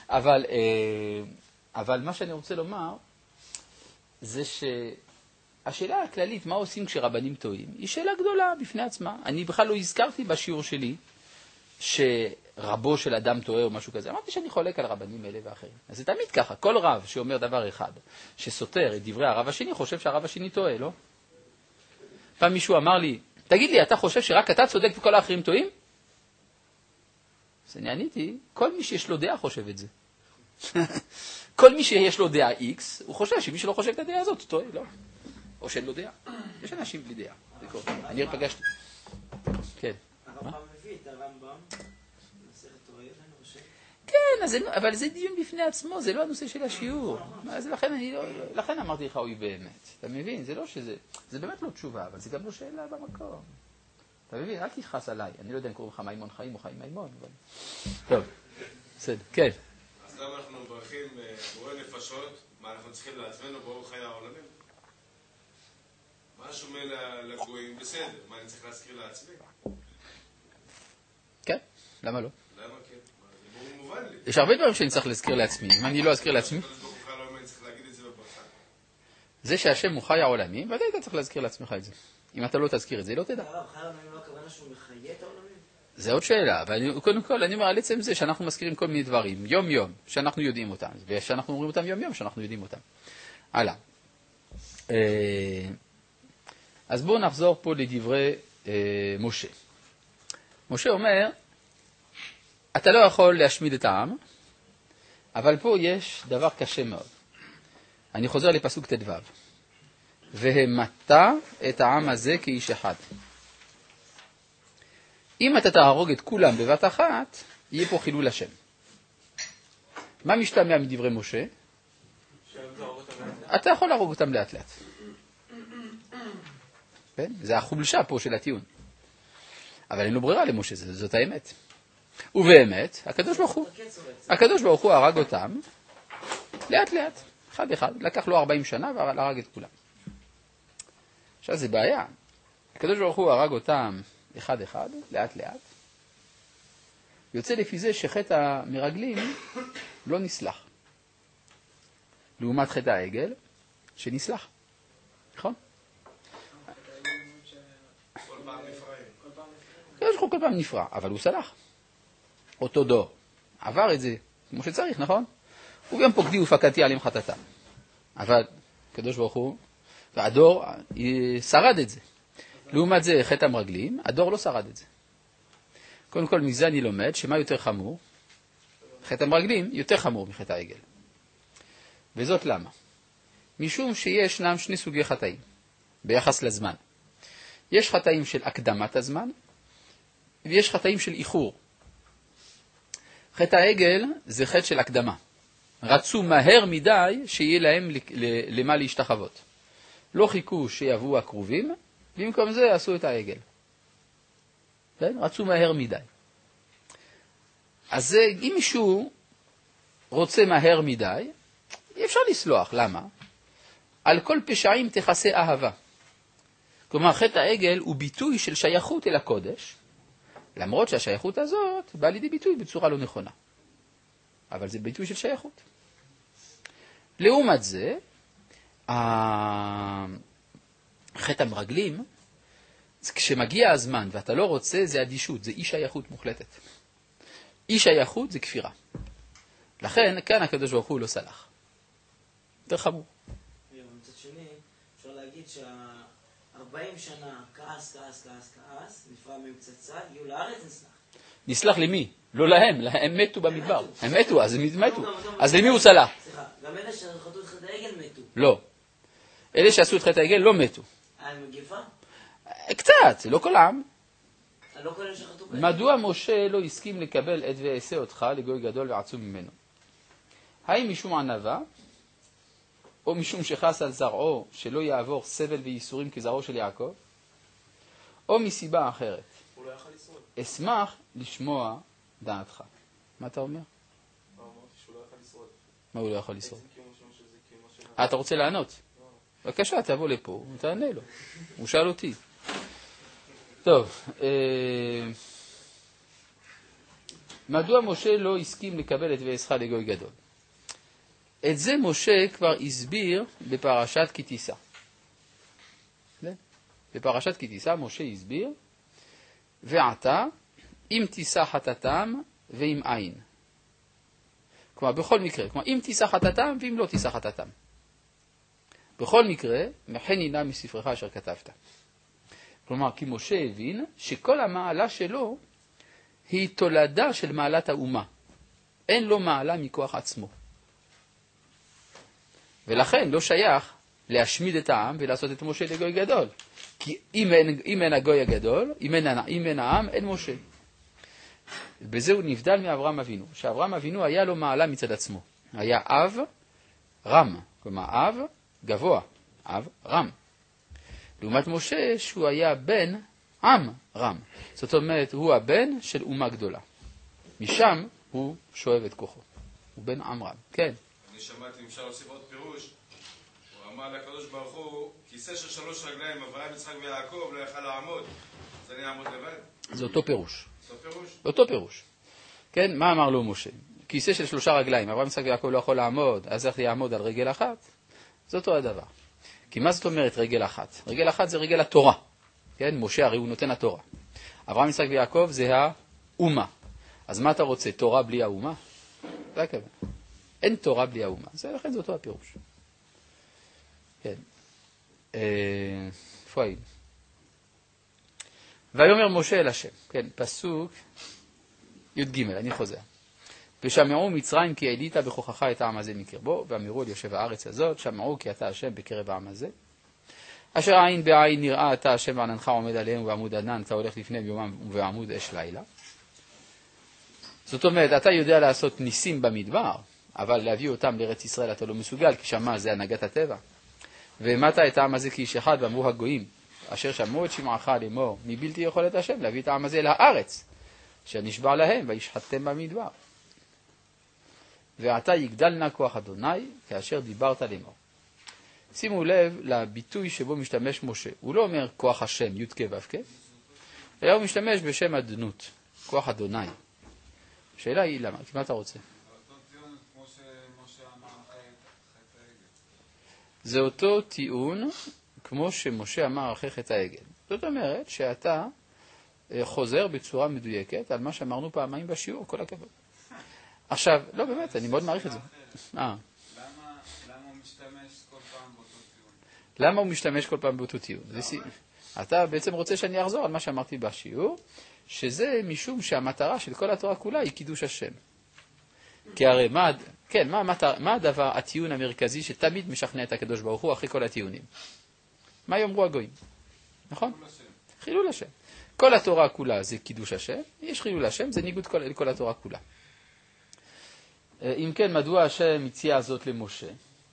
אבל מה שאני רוצה לומר, זה שהשאלה הכללית, מה עושים כשרבנים טועים, היא שאלה גדולה בפני עצמה. אני בכלל לא הזכרתי בשיעור שלי, שרבו של אדם טועה או משהו כזה. אמרתי שאני חולק על רבנים אלה ואחרים. אז זה תמיד ככה, כל רב שאומר דבר אחד, שסותר את דברי הרב השני, חושב שהרב השני טועה, לא? פעם מישהו אמר לי, תגיד לי, אתה חושב שרק אתה צודק וכל האחרים טועים? אז אני עניתי, כל מי שיש לו דעה חושב את זה. כל מי שיש לו דעה X, הוא חושב שמי שלא חושב את הדעה הזאת, הוא טועה, לא? או שאין לו דעה. יש אנשים בלי דעה. אני פגשתי. כן. הרמב"ם מביא את הרמב"ם, מסכת תורה, אני חושב. כן, אבל זה דיון בפני עצמו, זה לא הנושא של השיעור. אז לכן אמרתי לך, אוי באמת. אתה מבין? זה לא שזה, זה באמת לא תשובה, אבל זה גם לא שאלה במקום. אתה מבין? אל תכעס עליי. אני לא יודע אם קוראים לך מימון חיים או חיים מימון, אבל... טוב, בסדר, כן. אז למה אנחנו מברכים בורא נפשות, מה אנחנו צריכים לעצמנו ברוך חיי העולמים? מה שומע לגויים? בסדר, מה אני צריך להזכיר לעצמי? כן, למה לא? למה כן? זה ברור מובן לי. יש הרבה דברים שאני צריך להזכיר לעצמי. אם אני לא אזכיר לעצמי... אני צריך להגיד את זה בברכה. זה שהשם הוא חי העולמים, ודאי אתה צריך להזכיר לעצמך את זה. אם אתה לא תזכיר את זה, לא תדע. הרב, חי העולמים לא הכוונה שהוא מחיה את העולמים? זה עוד שאלה, אבל קודם כל אני אומר על עצם זה שאנחנו מזכירים כל מיני דברים, יום יום, שאנחנו יודעים אותם, ושאנחנו אומרים אותם יום יום, שאנחנו יודעים אותם. הלאה. אז בואו נחזור פה לדברי משה. משה אומר, אתה לא יכול להשמיד את העם, אבל פה יש דבר קשה מאוד. אני חוזר לפסוק ט"ו. והמתה את העם הזה כאיש אחד. אם אתה תהרוג את כולם בבת אחת, יהיה פה חילול השם. מה משתמע מדברי משה? אתה יכול להרוג אותם לאט לאט. זה החולשה פה של הטיעון. אבל אין לו ברירה למשה, זאת האמת. ובאמת, הקדוש ברוך הוא הרג אותם לאט לאט, אחד אחד. לקח לו 40 שנה והרג את כולם. עכשיו זה בעיה. הקדוש ברוך הוא הרג אותם אחד אחד, לאט לאט. יוצא לפי זה שחטא המרגלים לא נסלח. לעומת חטא העגל, שנסלח. נכון? כל פעם נפרעים. הקדוש ברוך הוא כל פעם נפרע, אבל הוא סלח. אותו דור. עבר את זה כמו שצריך, נכון? וביום פוקדי ופקדתי עליהם חטאתם. אבל הקדוש ברוך הוא, והדור שרד את זה. לעומת זה, חטא המרגלים, הדור לא שרד את זה. קודם כל, מזה אני לומד שמה יותר חמור? חטא המרגלים יותר חמור מחטא העגל. וזאת למה? משום שישנם שני סוגי חטאים ביחס לזמן. יש חטאים של הקדמת הזמן, ויש חטאים של איחור. חטא העגל זה חטא של הקדמה. רצו מהר מדי שיהיה להם למה להשתחוות. לא חיכו שיבואו הקרובים, במקום זה עשו את העגל. רצו מהר מדי. אז אם מישהו רוצה מהר מדי, אי אפשר לסלוח. למה? על כל פשעים תכסה אהבה. כלומר, חטא העגל הוא ביטוי של שייכות אל הקודש, למרות שהשייכות הזאת באה לידי ביטוי בצורה לא נכונה. אבל זה ביטוי של שייכות. לעומת זה, חטא המרגלים, כשמגיע הזמן ואתה לא רוצה, זה אדישות, זה אי שייכות מוחלטת. אי שייכות זה כפירה. לכן, כאן הקדוש ברוך הוא לא סלח. יותר חמור. מצד שני, אפשר להגיד שה-40 שנה כעס, נפרע מפצצה, יהיו לארץ נסלח. נסלח למי? לא להם, הם מתו במדבר. הם מתו, אז הם מתו. אז למי הוא סלח? סליחה, גם אלה שחטאו את חטא העגל מתו. לא. אלה שעשו את חטא העגל לא מתו. עם מגיפה? קצת, לא כל העם. לא כל אלה שחטאו בעגל. מדוע משה לא הסכים לקבל את ועשה אותך לגוי גדול ועצום ממנו? האם משום ענווה, או משום שחס על זרעו שלא יעבור סבל וייסורים כזרעו של יעקב, או מסיבה אחרת. הוא לא יכל לשרוד. אשמח לשמוע דעתך. מה אתה אומר? אמרתי שהוא לא יכל לשרוד. מה הוא לא יכול לשרוד? עצם קיומו של זה קיומו של... אתה רוצה לענות? בבקשה, תבוא לפה, תענה לו. הוא שאל אותי. טוב, מדוע משה לא הסכים לקבל את ועשך לגוי גדול? את זה משה כבר הסביר בפרשת כי תישא. בפרשת כי תישא משה הסביר, ועתה אם תישא חטאתם ואם אין. כלומר, בכל מקרה, כלומר, אם תישא חטאתם ואם לא תישא חטאתם. בכל מקרה, מחן נא מספרך אשר כתבת. כלומר, כי משה הבין שכל המעלה שלו היא תולדה של מעלת האומה. אין לו מעלה מכוח עצמו. ולכן לא שייך להשמיד את העם ולעשות את משה לגוי גדול. כי אם אין הגוי הגדול, אם אין העם, אין משה. בזה הוא נבדל מאברהם אבינו. שאברהם אבינו היה לו מעלה מצד עצמו. היה אב רם. כלומר, אב גבוה. אב רם. לעומת משה שהוא היה בן עם רם. זאת אומרת, הוא הבן של אומה גדולה. משם הוא שואב את כוחו. הוא בן עם רם. כן. אני שמעתי, אם אפשר להוסיף עוד פירוש, הוא אמר לקדוש ברוך הוא, כיסא של 3 רגליים, אברהם, יצחק ויעקב, לא יכל לעמוד, אז אני אעמוד לבד. זה אותו פירוש. אותו פירוש? אותו פירוש. כן, מה אמר לו משה? כיסא של 3 רגליים, אברהם, יצחק ויעקב לא יכול לעמוד, אז איך יעמוד על רגל אחת? זה אותו הדבר. כי מה זאת אומרת רגל אחת? רגל אחת זה רגל התורה. כן, משה הרי הוא נותן התורה. אברהם, יצחק ויעקב זה האומה. אז מה אתה רוצה? תורה בלי האומה? זה הכוונה. אין תורה בלי האומה. לכן זה אותו הפירוש. כן. איפה היינו? ויאמר משה אל השם. כן, פסוק י"ג, אני חוזר. ושמעו מצרים כי העלית בכוחך את העם הזה מקרבו, ואמרו אל יושב הארץ הזאת, שמעו כי אתה השם בקרב העם הזה. אשר עין בעין נראה אתה השם ועננך עומד עליהם, ובעמוד ענן אתה הולך לפני ביומם ובעמוד אש לילה. זאת אומרת, אתה יודע לעשות ניסים במדבר, אבל להביא אותם לארץ ישראל אתה לא מסוגל, כי שמה זה הנהגת הטבע. והעמדת את העם הזה כאיש אחד, ואמרו הגויים, אשר שמעו את שמעך לאמור, מבלתי יכולת השם להביא את העם הזה לארץ, אשר נשבע להם, וישחטתם במדבר. ועתה יגדל נא כוח אדוני, כאשר דיברת לאמור. שימו לב לביטוי שבו משתמש משה. הוא לא אומר כוח השם, י' כ' ו' כ', אלא הוא משתמש בשם אדנות, כוח אדוני. השאלה היא למה? מה אתה רוצה? זה אותו טיעון כמו שמשה אמר אחרי חטא העגל. זאת אומרת שאתה חוזר בצורה מדויקת על מה שאמרנו פעמיים בשיעור, כל הכבוד. עכשיו, לא באמת, אני מאוד מעריך את זה. למה הוא משתמש כל פעם באותו טיעון? למה הוא משתמש כל פעם באותו טיעון? אתה בעצם רוצה שאני אחזור על מה שאמרתי בשיעור, שזה משום שהמטרה של כל התורה כולה היא קידוש השם. כי הרי מה הדבר, הטיעון המרכזי שתמיד משכנע את הקדוש ברוך הוא אחרי כל הטיעונים? מה יאמרו הגויים? נכון? חילול השם. כל התורה כולה זה קידוש השם, יש חילול השם, זה ניגוד לכל התורה כולה. אם כן, מדוע השם הציע זאת למשה?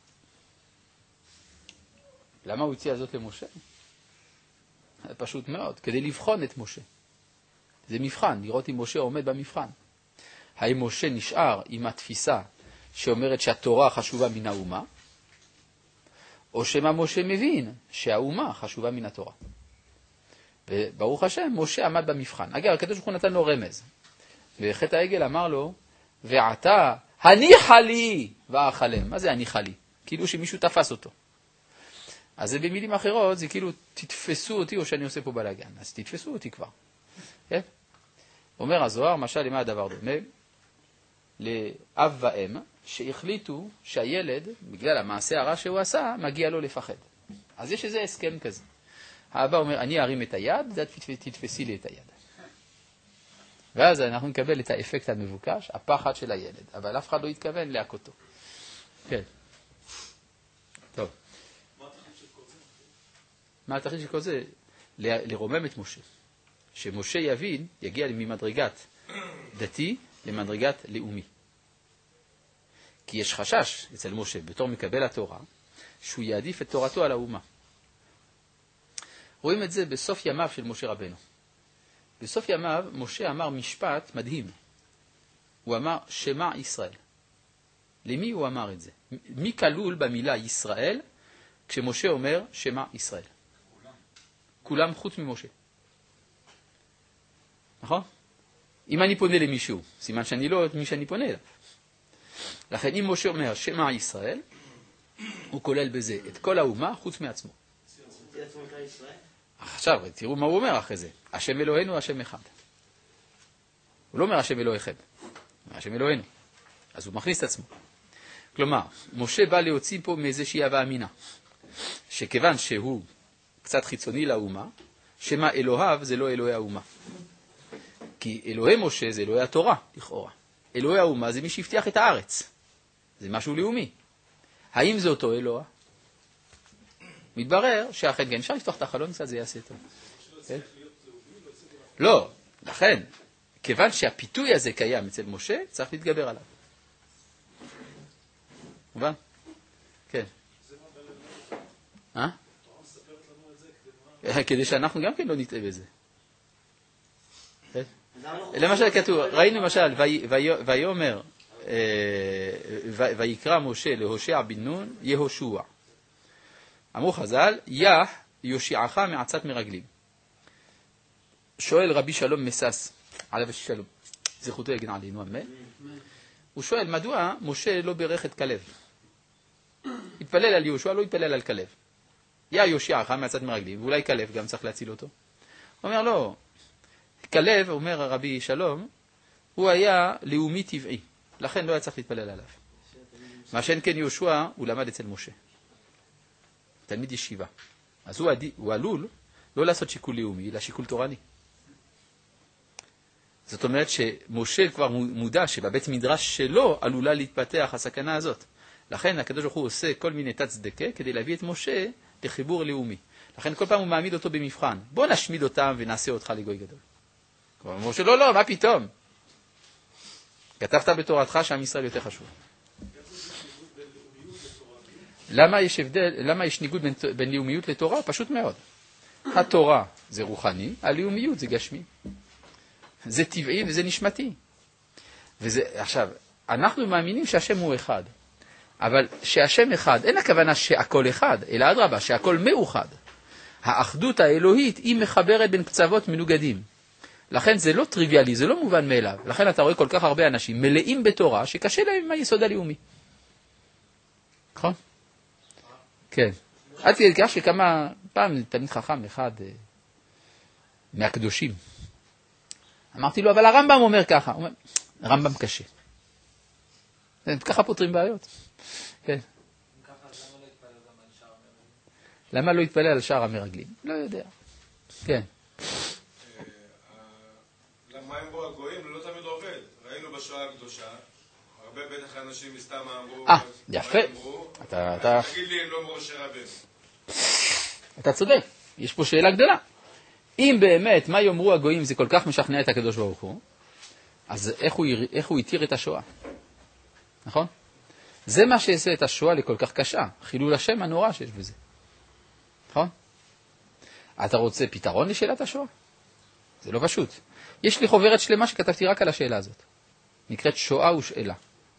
למה הוא הציע זאת למשה? פשוט מאוד, כדי לבחון את משה. זה מבחן, לראות אם משה עומד במבחן. האם משה נשאר עם התפיסה שאומרת שהתורה חשובה מן האומה, או שמה משה מבין שהאומה חשובה מן התורה. וברוך השם, משה עמד במבחן. אגב, הקדוש ברוך הוא נתן לו רמז. וחטא העגל אמר לו, ועתה הניחה לי ואכלם. מה זה הניחה לי? כאילו שמישהו תפס אותו. אז זה במילים אחרות, זה כאילו תתפסו אותי או שאני עושה פה בלגן. אז תתפסו אותי כבר. כן? אומר הזוהר, משל למה הדבר דומה? לאב ואם שהחליטו שהילד, בגלל המעשה הרע שהוא עשה, מגיע לו לפחד. אז יש איזה הסכם כזה. האבא אומר, אני ארים את היד, תתפסי לי את היד. ואז אנחנו נקבל את האפקט המבוקש, הפחד של הילד. אבל אף אחד לא יתכוון להכותו. כן. טוב. מה התכלית של כל זה? לרומם את משה. שמשה יבין, יגיע ממדרגת דתי למדרגת לאומי. כי יש חשש אצל משה, בתור מקבל התורה, שהוא יעדיף את תורתו על האומה. רואים את זה בסוף ימיו של משה רבנו. בסוף ימיו משה אמר משפט מדהים. הוא אמר שמע ישראל. למי הוא אמר את זה? מי כלול במילה ישראל כשמשה אומר שמע ישראל? כולם חוץ ממשה. נכון? אם אני פונה למישהו, סימן שאני לא מי שאני פונה אליו. לכן אם משה אומר שמע ישראל, הוא כולל בזה את כל האומה חוץ מעצמו. עכשיו, תראו מה הוא אומר אחרי זה. השם אלוהינו, השם אחד. הוא לא אומר השם אלוהיכם, השם אלוהינו. אז הוא מכניס את עצמו. כלומר, משה בא להוציא פה מאיזושהי הווה אמינה, שכיוון שהוא קצת חיצוני לאומה, שמה אלוהיו זה לא אלוהי האומה. כי אלוהי משה זה אלוהי התורה, לכאורה. אלוהי האומה זה מי שהבטיח את הארץ. זה משהו לאומי. האם זה אותו אלוה? מתברר שאכן כן, אפשר לפתוח את החלון קצת, זה יעשה טוב. כן? לא, לכן, כיוון שהפיתוי הזה קיים אצל משה, צריך להתגבר עליו. מובן? כן. כדי שאנחנו גם כן לא נטעה בזה. למשל כתוב, ראינו למשל, ויאמר, ויקרא משה להושע בן נון, יהושע. אמרו חז"ל, יושיעך מעצת מרגלים. שואל רבי שלום מסס, עליו השלום, זכותו יגן עלינו, אמן. הוא שואל, מדוע משה לא בירך את כלב? התפלל על יהושע, לא התפלל על כלב. יושיעך מעצת מרגלים, ואולי כלב גם צריך להציל אותו. הוא אומר, לא, כלב, אומר רבי שלום, הוא היה לאומי טבעי, לכן לא היה צריך להתפלל עליו. מה שאין כן יהושע, הוא למד אצל משה. תלמיד ישיבה. אז הוא עלול לא לעשות שיקול לאומי, אלא שיקול תורני. זאת אומרת שמשה כבר מודע שבבית מדרש שלו עלולה להתפתח הסכנה הזאת. לכן הקדוש ברוך הוא עושה כל מיני תת צדקה כדי להביא את משה לחיבור לאומי. לכן כל פעם הוא מעמיד אותו במבחן. בוא נשמיד אותם ונעשה אותך לגוי גדול. משה לא, מה פתאום? כתבת בתורתך שעם ישראל יותר חשוב. למה יש ניגוד בין לאומיות לתורה? פשוט מאוד. התורה זה רוחני, הלאומיות זה גשמי. זה טבעי וזה נשמתי. עכשיו, אנחנו מאמינים שהשם הוא אחד. אבל שהשם אחד, אין הכוונה שהכל אחד, אלא אדרבה, שהכל מאוחד. האחדות האלוהית היא מחברת בין קצוות מנוגדים. לכן זה לא טריוויאלי, זה לא מובן מאליו. לכן אתה רואה כל כך הרבה אנשים מלאים בתורה שקשה להם עם היסוד הלאומי. נכון? כן. עד כדי כך שכמה פעם תלמיד חכם אחד מהקדושים. אמרתי לו, אבל הרמב"ם אומר ככה. הוא אומר, הרמב"ם קשה. ככה פותרים בעיות. כן. למה לא יתפלל על שאר המרגלים? לא יודע. כן. למה הם בו הגויים? לא תמיד עובד. ראינו בשואה הקדושה, הרבה בטח אנשים מסתם אמרו, יפה. תגיד לי אם לא משה רבנו. אתה צודק. יש פה שאלה גדולה. אם באמת מה יאמרו הגויים זה כל כך משכנע את הקדוש ברוך הוא, אז איך הוא יתיר את השואה? נכון? זה מה שעשה את השואה לכל כך קשה. חילול השם הנורא שיש בזה. נכון? אתה רוצה פתרון לשאלת השואה? זה לא פשוט. יש לי חוברת שלמה שכתבתי רק על השאלה הזאת. נקראת שואה ושאלה.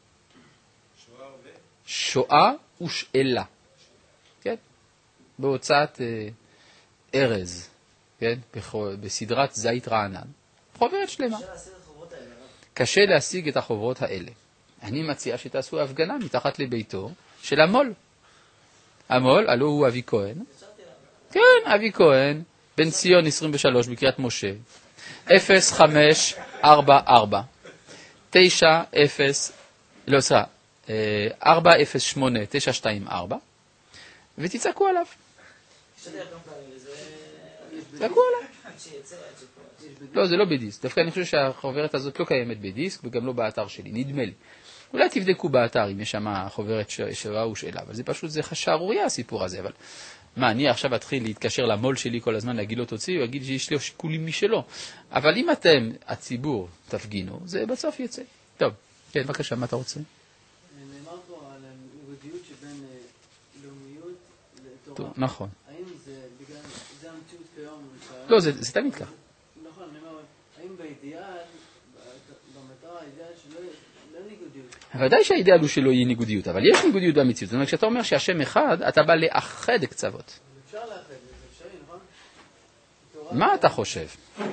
שואה ושאלה. כן? בהוצאת ארז. כן? בסדרת זית רענן. חוברת שלמה. קשה להשיג את החוברות האלה. אני מציע שתעשו הפגנה מתחת לביתו של המול. המול, הלא הוא אבי כהן. כן, אבי כהן, בן ציון 23 בקריית משה. 0544 408 924 ותצעקו עליו. תצעקו עליו. לא, זה לא בדיסק. דווקא אני חושב שהחוברת הזאת לא קיימת בדיסק וגם לא באתר שלי, נדמה לי. אולי תבדקו באתר אם יש שם חוברת שואה ושאלה, אבל זה פשוט, זה שערורייה הסיפור הזה, אבל מה, אני עכשיו אתחיל להתקשר למול שלי כל הזמן, להגיד לו תוציא, הוא יגיד שיש לו שיקולים משלו. אבל אם אתם, הציבור, תפגינו, זה בסוף יוצא. טוב, כן, בבקשה, מה אתה רוצה? נאמר פה על היהודיות שבין לאומיות בתורה. נכון. האם זה בגלל, זה המציאות כיום? לא, זה תמיד ככה. נכון, אני אומר, האם באידיאל, במטרה האידיאל שלא ניגודיות? ודאי שהאידאל הוא שלא יהיה ניגודיות, אבל יש ניגודיות במציאות. זאת אומרת, כשאתה אומר שהשם אחד, אתה בא לאחד קצוות. אפשר לאחד, זה אפשרי, נכון? מה אתה חושב?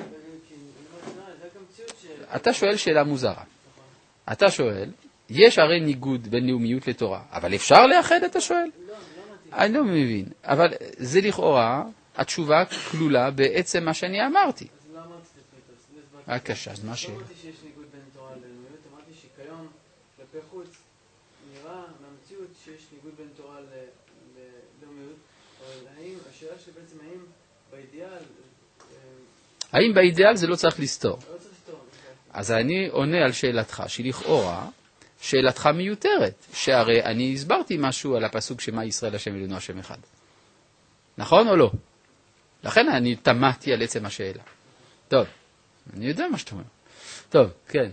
אתה שואל שאלה מוזרה. אתה שואל, יש הרי ניגוד בין לאומיות לתורה, אבל אפשר לאחד, אתה שואל? אני לא מבין, אבל זה לכאורה, התשובה כלולה בעצם מה שאני אמרתי. אז לא אמרתי את זה. בבקשה, אז מה לא אמרתי שיש ניגוד בין תורה ללאומיות, אמרתי שכיום, כלפי חוץ, נראה מהמציאות שיש ניגוד בין תורה ללאומיות, אבל השאלה שבעצם האם באידיאל... האם באידיאל זה לא צריך לסתור? לא צריך לסתור. אז אני עונה על שאלתך, שלכאורה, שאלתך מיותרת, שהרי אני הסברתי משהו על הפסוק שמה ישראל השם אלוהינו השם אחד. נכון או לא? לכן אני תמהתי על עצם השאלה. טוב, אני יודע מה שאתה אומר. טוב, כן.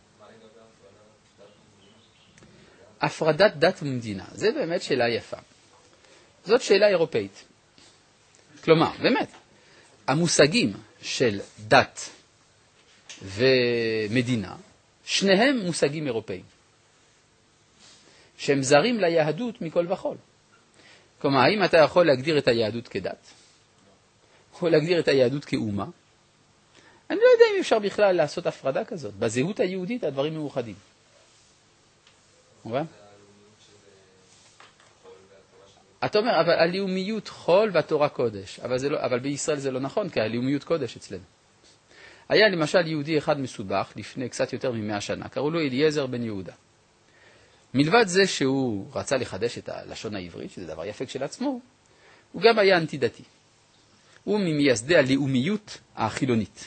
הפרדת דת ומדינה, זה באמת שאלה יפה. זאת שאלה אירופאית. כלומר, באמת, המושגים של דת ומדינה, שניהם מושגים אירופאים, שהם זרים ליהדות מכל וכל. כלומר, האם אתה יכול להגדיר את היהדות כדת? או להגדיר את היהדות כאומה? אני לא יודע אם אפשר בכלל לעשות הפרדה כזאת. בזהות היהודית הדברים מאוחדים. מובן? אתה אומר, אבל הלאומיות חול והתורה קודש. אבל בישראל זה לא נכון, כי הלאומיות קודש אצלנו. היה למשל יהודי אחד מסובך לפני קצת יותר מ100 שנה, קראו לו אליעזר בן יהודה. מלבד זה שהוא רצה לחדש את הלשון העברית, שזה דבר יפה כשלעצמו, הוא גם היה אנטי-דתי. הוא ממייסדי הלאומיות החילונית.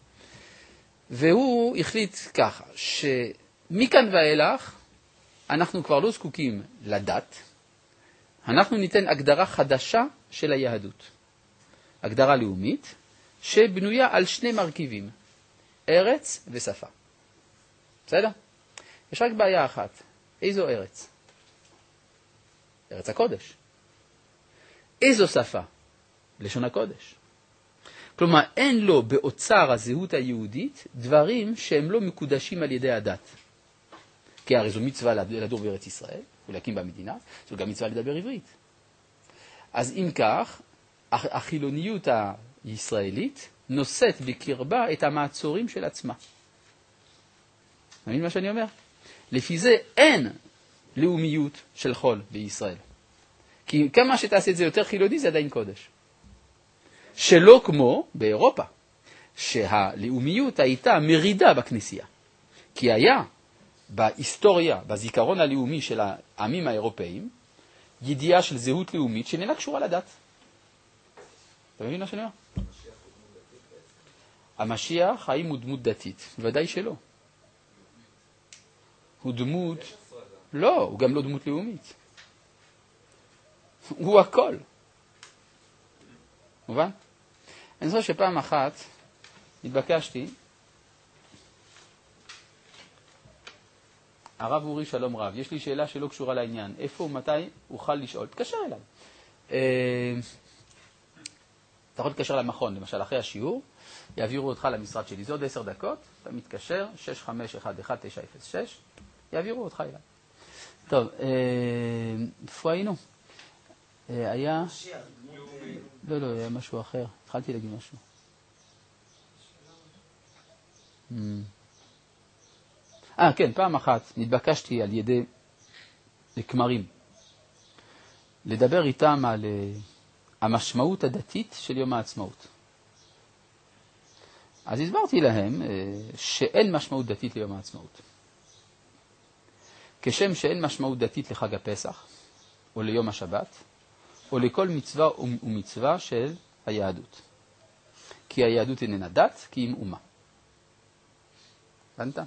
והוא החליט ככה, שמכאן ואילך אנחנו כבר לא זקוקים לדת, אנחנו ניתן הגדרה חדשה של היהדות. הגדרה לאומית, שבנויה על שני מרכיבים, ארץ ושפה. בסדר? יש רק בעיה אחת. איזו ארץ? ארץ הקודש. איזו שפה? לשון הקודש. כלומר, אין לו באוצר הזהות היהודית דברים שהם לא מקודשים על ידי הדת. כי הרי זו מצווה לדור בארץ ישראל, ולהקים במדינה, זו גם מצווה לדבר עברית. אז אם כך, החילוניות הישראלית נושאת בקרבה את המעצורים של עצמה. מבין מה שאני אומר? לפי זה אין לאומיות של חול בישראל. כי כמה שתעשה את זה יותר חילוני זה עדיין קודש. שלא כמו באירופה, שהלאומיות הייתה מרידה בכנסייה. כי היה בהיסטוריה, בזיכרון הלאומי של העמים האירופאים, ידיעה של זהות לאומית שאיננה קשורה לדת. אתה מבין מה שאני אומר? המשיח, האם הוא דמות דתית? ודאי שלא. הוא דמות... לא, הוא גם לא דמות לאומית. הוא הכל. מובן? אני זוכר שפעם אחת התבקשתי, הרב אורי שלום רב, יש לי שאלה שלא קשורה לעניין. איפה ומתי אוכל לשאול? תקשר אליי. אתה יכול להתקשר למכון, למשל אחרי השיעור, יעבירו אותך למשרד שלי. זה עוד 10 דקות, אתה מתקשר, 6511906, יעבירו אותך אליי. טוב, איפה היינו? היה... לא, היה משהו אחר. התחלתי להגיד משהו. כן, פעם אחת נתבקשתי על ידי כמרים לדבר איתם על המשמעות הדתית של יום העצמאות. אז הסברתי להם שאין משמעות דתית ליום העצמאות. כשם שאין משמעות דתית לחג הפסח, או ליום השבת, או לכל מצווה ומצווה של היהדות. כי היהדות איננה דת, כי היא אומה. הבנת?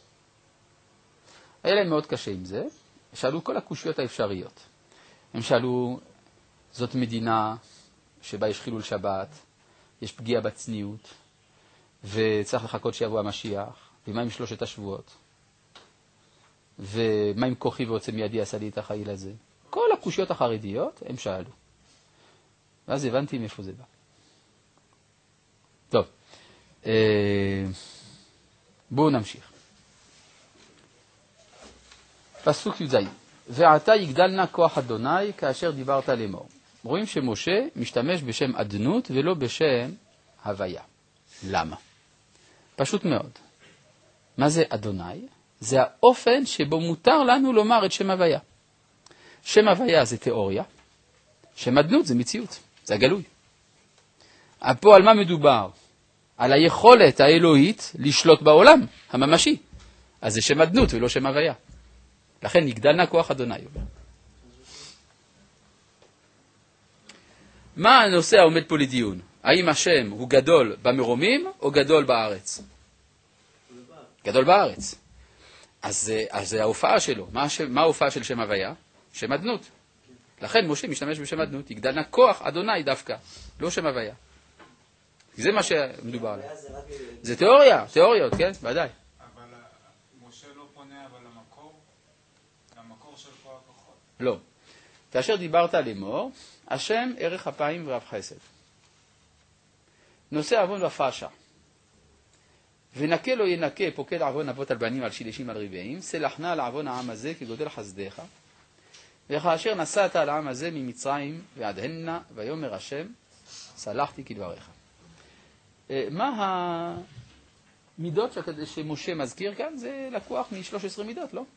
היה להם מאוד קשה עם זה. שאלו כל הקושיות האפשריות. הם שאלו, זאת מדינה שבה יש חילול שבת, יש פגיעה בצניעות, וצריך לחכות שיבוא המשיח, ומה עם 3 השבועות? ומה עם כוחי ועוצם ידי עשה לי את החיל הזה? כל הקושיות החרדיות הם שאלו. ואז הבנתי מאיפה זה בא. טוב, בואו נמשיך. פסוק י"ז. ועתה יגדלנה כוח אדוני כאשר דיברת לאמור. רואים שמשה משתמש בשם אדנות ולא בשם הוויה. למה? פשוט מאוד. מה זה אדוני? זה האופן שבו מותר לנו לומר את שם הוויה. שם הוויה זה תיאוריה, שם אדנות זה מציאות, זה הגלוי. פה על מה מדובר? על היכולת האלוהית לשלוט בעולם הממשי. אז זה שם אדנות ולא שם הוויה. לכן יגדלנה כוח אדוני. מה הנושא העומד פה לדיון? האם השם הוא גדול במרומים או גדול בארץ? גדול בארץ. אז זה ההופעה שלו. מה ההופעה של שם הוויה? שם אדנות. לכן משה משתמש בשם אדנות. יגדלנה כוח אדוני דווקא, לא שם הוויה. זה מה שמדובר עליו. זה תיאוריה, תיאוריות, כן? ודאי. אבל משה לא פונה אבל למקור של כל הכוחות. לא. כאשר דיברת לאמור, השם ערך אפיים ורב חסד. נושא עוון ופשע. ונקה לא ינקה פוקד עוון אבות על בנים על שילשים על רבעים, סלחנה על עוון העם הזה כגודל חסדיך. וכאשר נסעת על העם הזה ממצרים ועד הנה, ויאמר השם, סלחתי כדבריך. מה המידות שמשה מזכיר כאן? זה לקוח מ-13 מידות, לא?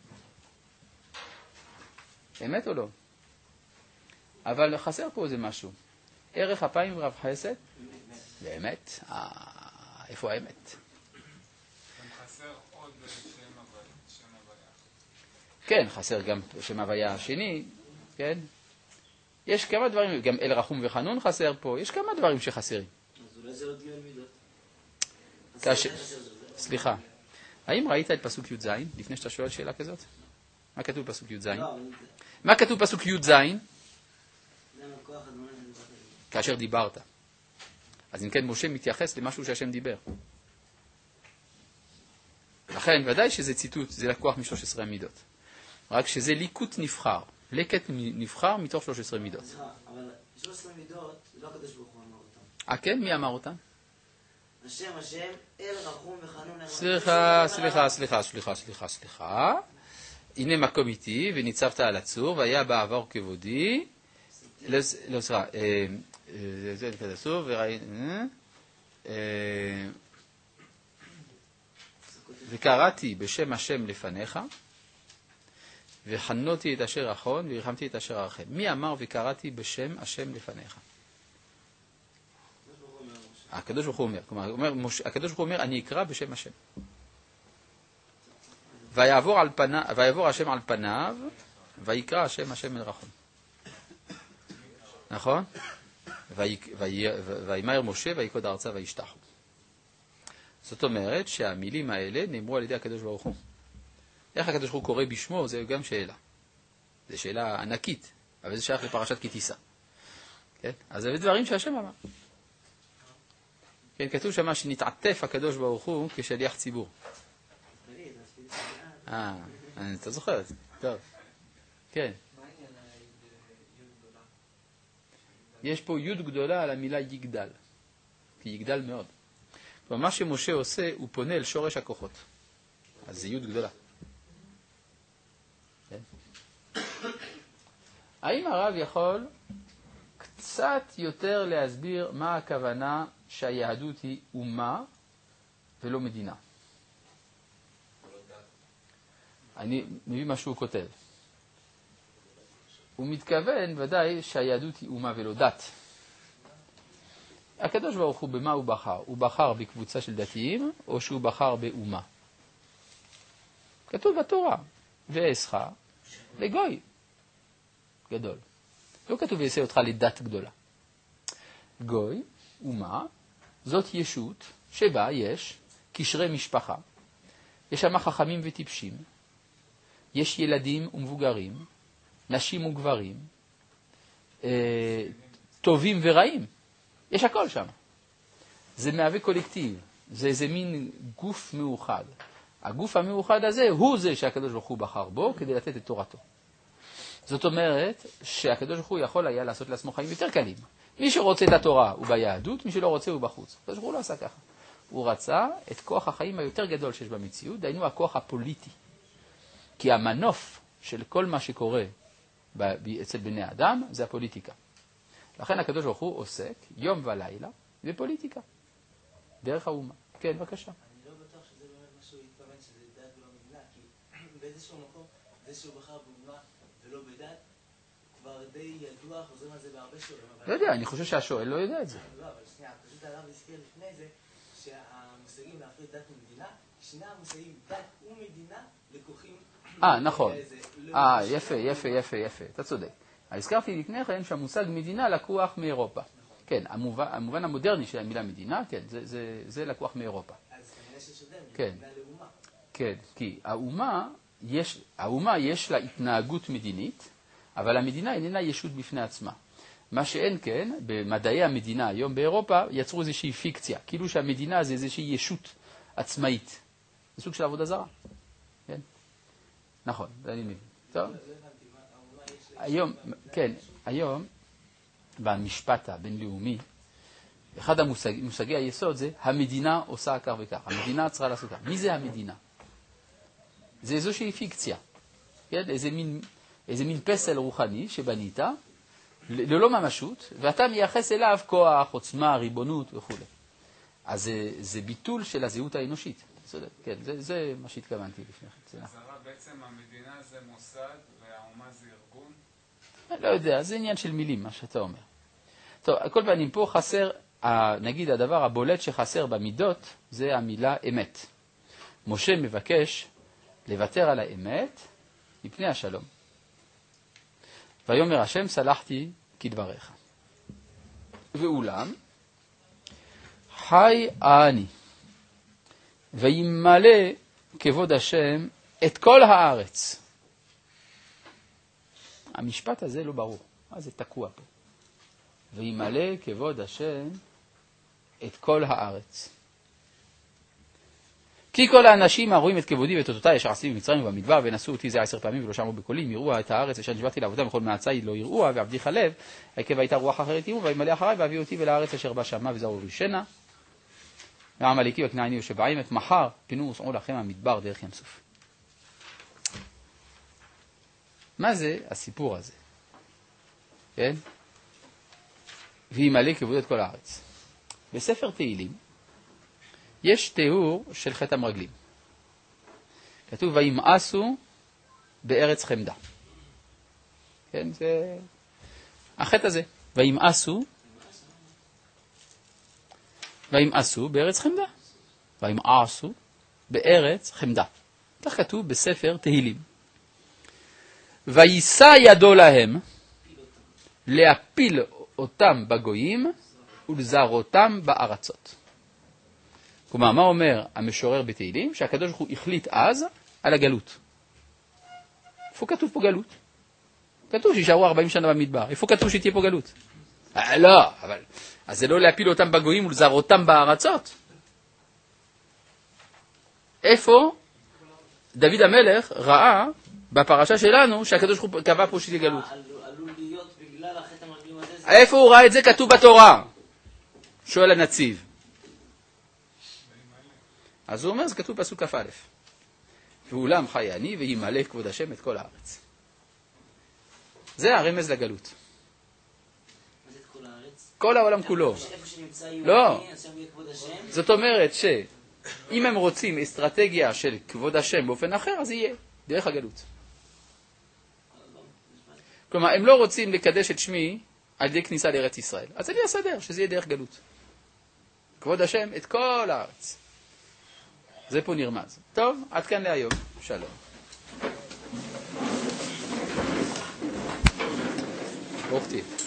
אמת או לא? אבל חסר פה איזה משהו. ערך אפיים ורב חסד? באמת? איפה האמת? חסר עוד שם הוויה. כן, חסר גם שם הוויה השני, כן? יש כמה דברים, גם אל רחום וחנון חסר פה, יש כמה דברים שחסרים. אז אולי זה לא דיון מידות. סליחה, האם ראית את פסוק י"ז לפני שאתה שואל שאלה כזאת? מה כתוב פסוק י"ז? מה כתוב פסוק י"ז? כאשר דיברת. אז אם כן, משה מתייחס למשהו שהשם דיבר. לכן, ודאי שזה ציטוט, זה לקוח מ-13 המידות. רק שזה ליקוט נבחר. לקט נבחר מתוך 13 מידות. אבל 13 מידות, לא הקדוש ברוך הוא אמר אותם. כן? מי אמר אותם? השם, אל רחום וחנון. סליחה. הנה מקום איתי, וניצבת על הצור, והיה בעבור כבודי. לא, סליחה. זה כתוב, וקראתי בשם השם לפניך, וחנותי את אשר אחון, ורחמתי את אשר ארחם. מי אמר וקראתי בשם השם לפניך? הקדוש ברוך הוא אומר. כלומר, הקדוש ברוך הוא אומר, אני אקרא בשם השם. ויעבור השם על פניו, ויקרא השם אל רחום. נכון? וימהר משה ויקוד ארצה וישתחו. זאת אומרת שהמילים האלה נאמרו על ידי הקדוש ברוך הוא. איך הקדוש ברוך הוא קורא בשמו, זה גם שאלה. זו שאלה ענקית, אבל זה שייך לפרשת כי תישא. כן? אז זה דברים שהשם אמר. כן, כתוב שמה שנתעטף הקדוש ברוך הוא כשליח ציבור. אתה זוכר את זה. טוב. כן. יש פה י' גדולה על המילה יגדל. כי יגדל מאוד. כלומר, מה שמשה עושה, הוא פונה אל שורש הכוחות. אז זה י' גדולה. כן? האם הרב יכול קצת יותר להסביר מה הכוונה שהיהדות היא אומה ולא מדינה? אני מביא מה שהוא כותב. הוא מתכוון ודאי שהיהדות היא אומה ולא דת. הקדוש ברוך הוא במה הוא בחר? הוא בחר בקבוצה של דתיים או שהוא בחר באומה? כתוב בתורה, ועשך לגוי גדול. לא כתוב ועשה אותך לדת גדולה. גוי, אומה, זאת ישות שבה יש קשרי משפחה. יש שם חכמים וטיפשים. יש ילדים ומבוגרים, נשים וגברים, טובים ורעים. יש הכל שם. זה מהווה קולקטיב. זה איזה מין גוף מאוחד. הגוף המאוחד הזה הוא זה שהקדוש ברוך הוא בחר בו כדי לתת את תורתו. זאת אומרת שהקדוש ברוך הוא יכול היה לעשות לעצמו חיים יותר קלים. מי שרוצה את התורה הוא ביהדות, מי שלא רוצה הוא בחוץ. אז הוא לא עשה ככה. הוא רצה את כוח החיים היותר גדול שיש במציאות, דהיינו הכוח הפוליטי. כי המנוף של כל מה שקורה אצל בני אדם זה הפוליטיקה. לכן הקדוש ברוך הוא עוסק יום ולילה בפוליטיקה, דרך האומה. כן, בבקשה. אני לא בטוח שזה באמת מה שהוא התכוון, שזה דת ולא מדינה, כי באיזשהו מקום, זה שהוא בחר באומה ולא בדת, כבר די ידוע, חוזרים על זה בהרבה שיעורים. לא יודע, אני חושב שהשואל לא יודע את זה. לא, אבל שנייה, פשוט הרב הזכיר לפני זה, שהמושגים להפריד דת ומדינה, שני המושגים דת ומדינה לקוחים... נכון. יפה, אתה צודק. הזכרתי לפני כן שהמושג מדינה לקוח מאירופה. כן, המובן המודרני של המילה מדינה, כן, זה לקוח מאירופה. אז כנראה ששודן, כן. מדינה לאומה. כן, כי האומה יש לה התנהגות מדינית, אבל המדינה איננה ישות בפני עצמה. מה שאין כן, במדעי המדינה היום באירופה יצרו איזושהי פיקציה, כאילו שהמדינה זה איזושהי ישות עצמאית. זה סוג של עבודה זרה. כן? נכון, זה אני מבין. טוב? היום, במשפט הבינלאומי, אחד המושגי היסוד זה, המדינה עושה כך וכך. המדינה צריכה לעשות כך. מי זה המדינה? זה איזושהי פיקציה. כן? איזה מין פסל רוחני שבנית, ללא ממשות, ואתה מייחס אליו כוח, עוצמה, ריבונות וכו'. אז זה ביטול של הזהות האנושית. כן, זה מה שהתכוונתי לפני כן. אז הרב, בעצם המדינה זה מוסד והאומה זה ארגון? לא יודע, זה עניין של מילים, מה שאתה אומר. טוב, על כל פנים, פה חסר, נגיד הדבר הבולט שחסר במידות, זה המילה אמת. משה מבקש לוותר על האמת מפני השלום. ויאמר השם, סלחתי כדבריך. ואולם, חי אני, וימלא כבוד השם את כל הארץ. המשפט הזה לא ברור, זה תקוע פה. וימלא כבוד השם את כל הארץ. כי כל האנשים הרואים את כבודי ואת אותותי אשר עשיתי במצרים ובמדבר ונשאו אותי זה 10 פעמים ולא שמעו בקולי, יראו את הארץ אשר נשבעתי לעבודם וכל מעצי לא יראוה ועבדי חלב, עקב הייתה רוח אחרת יראו וימלא אחריי והביא אותי ולארץ אשר בה שמה וזרעו רישנה ועמלקי וכנעני ושבעים את מחר פינו וסעו לכם המדבר דרך ים סוף. מה זה הסיפור הזה? כן? וימלא כבודו את כל הארץ. בספר תהילים יש תיאור של חטא המרגלים. כתוב וימאסו בארץ חמדה. כן, זה החטא הזה. וימאסו בארץ חמדה. וימאסו בארץ חמדה. כך כתוב בספר תהילים. ויישא ידו להם להפיל אותם בגויים ולזרותם בארצות. כלומר, מה אומר המשורר בתהילים? שהקדוש ברוך הוא החליט אז על הגלות. איפה כתוב פה גלות? כתוב שישארו 40 שנה במדבר. איפה כתוב שתהיה פה גלות? לא, אבל אז זה לא להפיל אותם בגויים ולזרותם בארצות. איפה דוד המלך ראה בפרשה שלנו שהקדוש ברוך הוא קבע פה שתהיה גלות? עלול להיות בגלל החטא המרגלים הזה. איפה הוא ראה את זה? כתוב בתורה. שואל הנציב. אז הוא אומר, זה כתוב פסוק כ"א. ואולם חי אני וימלא כבוד השם את כל הארץ. זה הרמז לגלות. מה זה את כל הארץ? כל העולם כולו. איפה שנמצא יהודי, לא. אז שם יהיה כבוד השם. זאת אומרת שאם הם רוצים אסטרטגיה של כבוד השם באופן אחר, אז יהיה דרך הגלות. כלומר, הם לא רוצים לקדש את שמי על ידי כניסה לארץ ישראל. אז אני אסדר שזה יהיה דרך גלות. כבוד השם את כל הארץ. זה פה נרמז. טוב, עד כאן להיום. שלום. ברוך תהיה.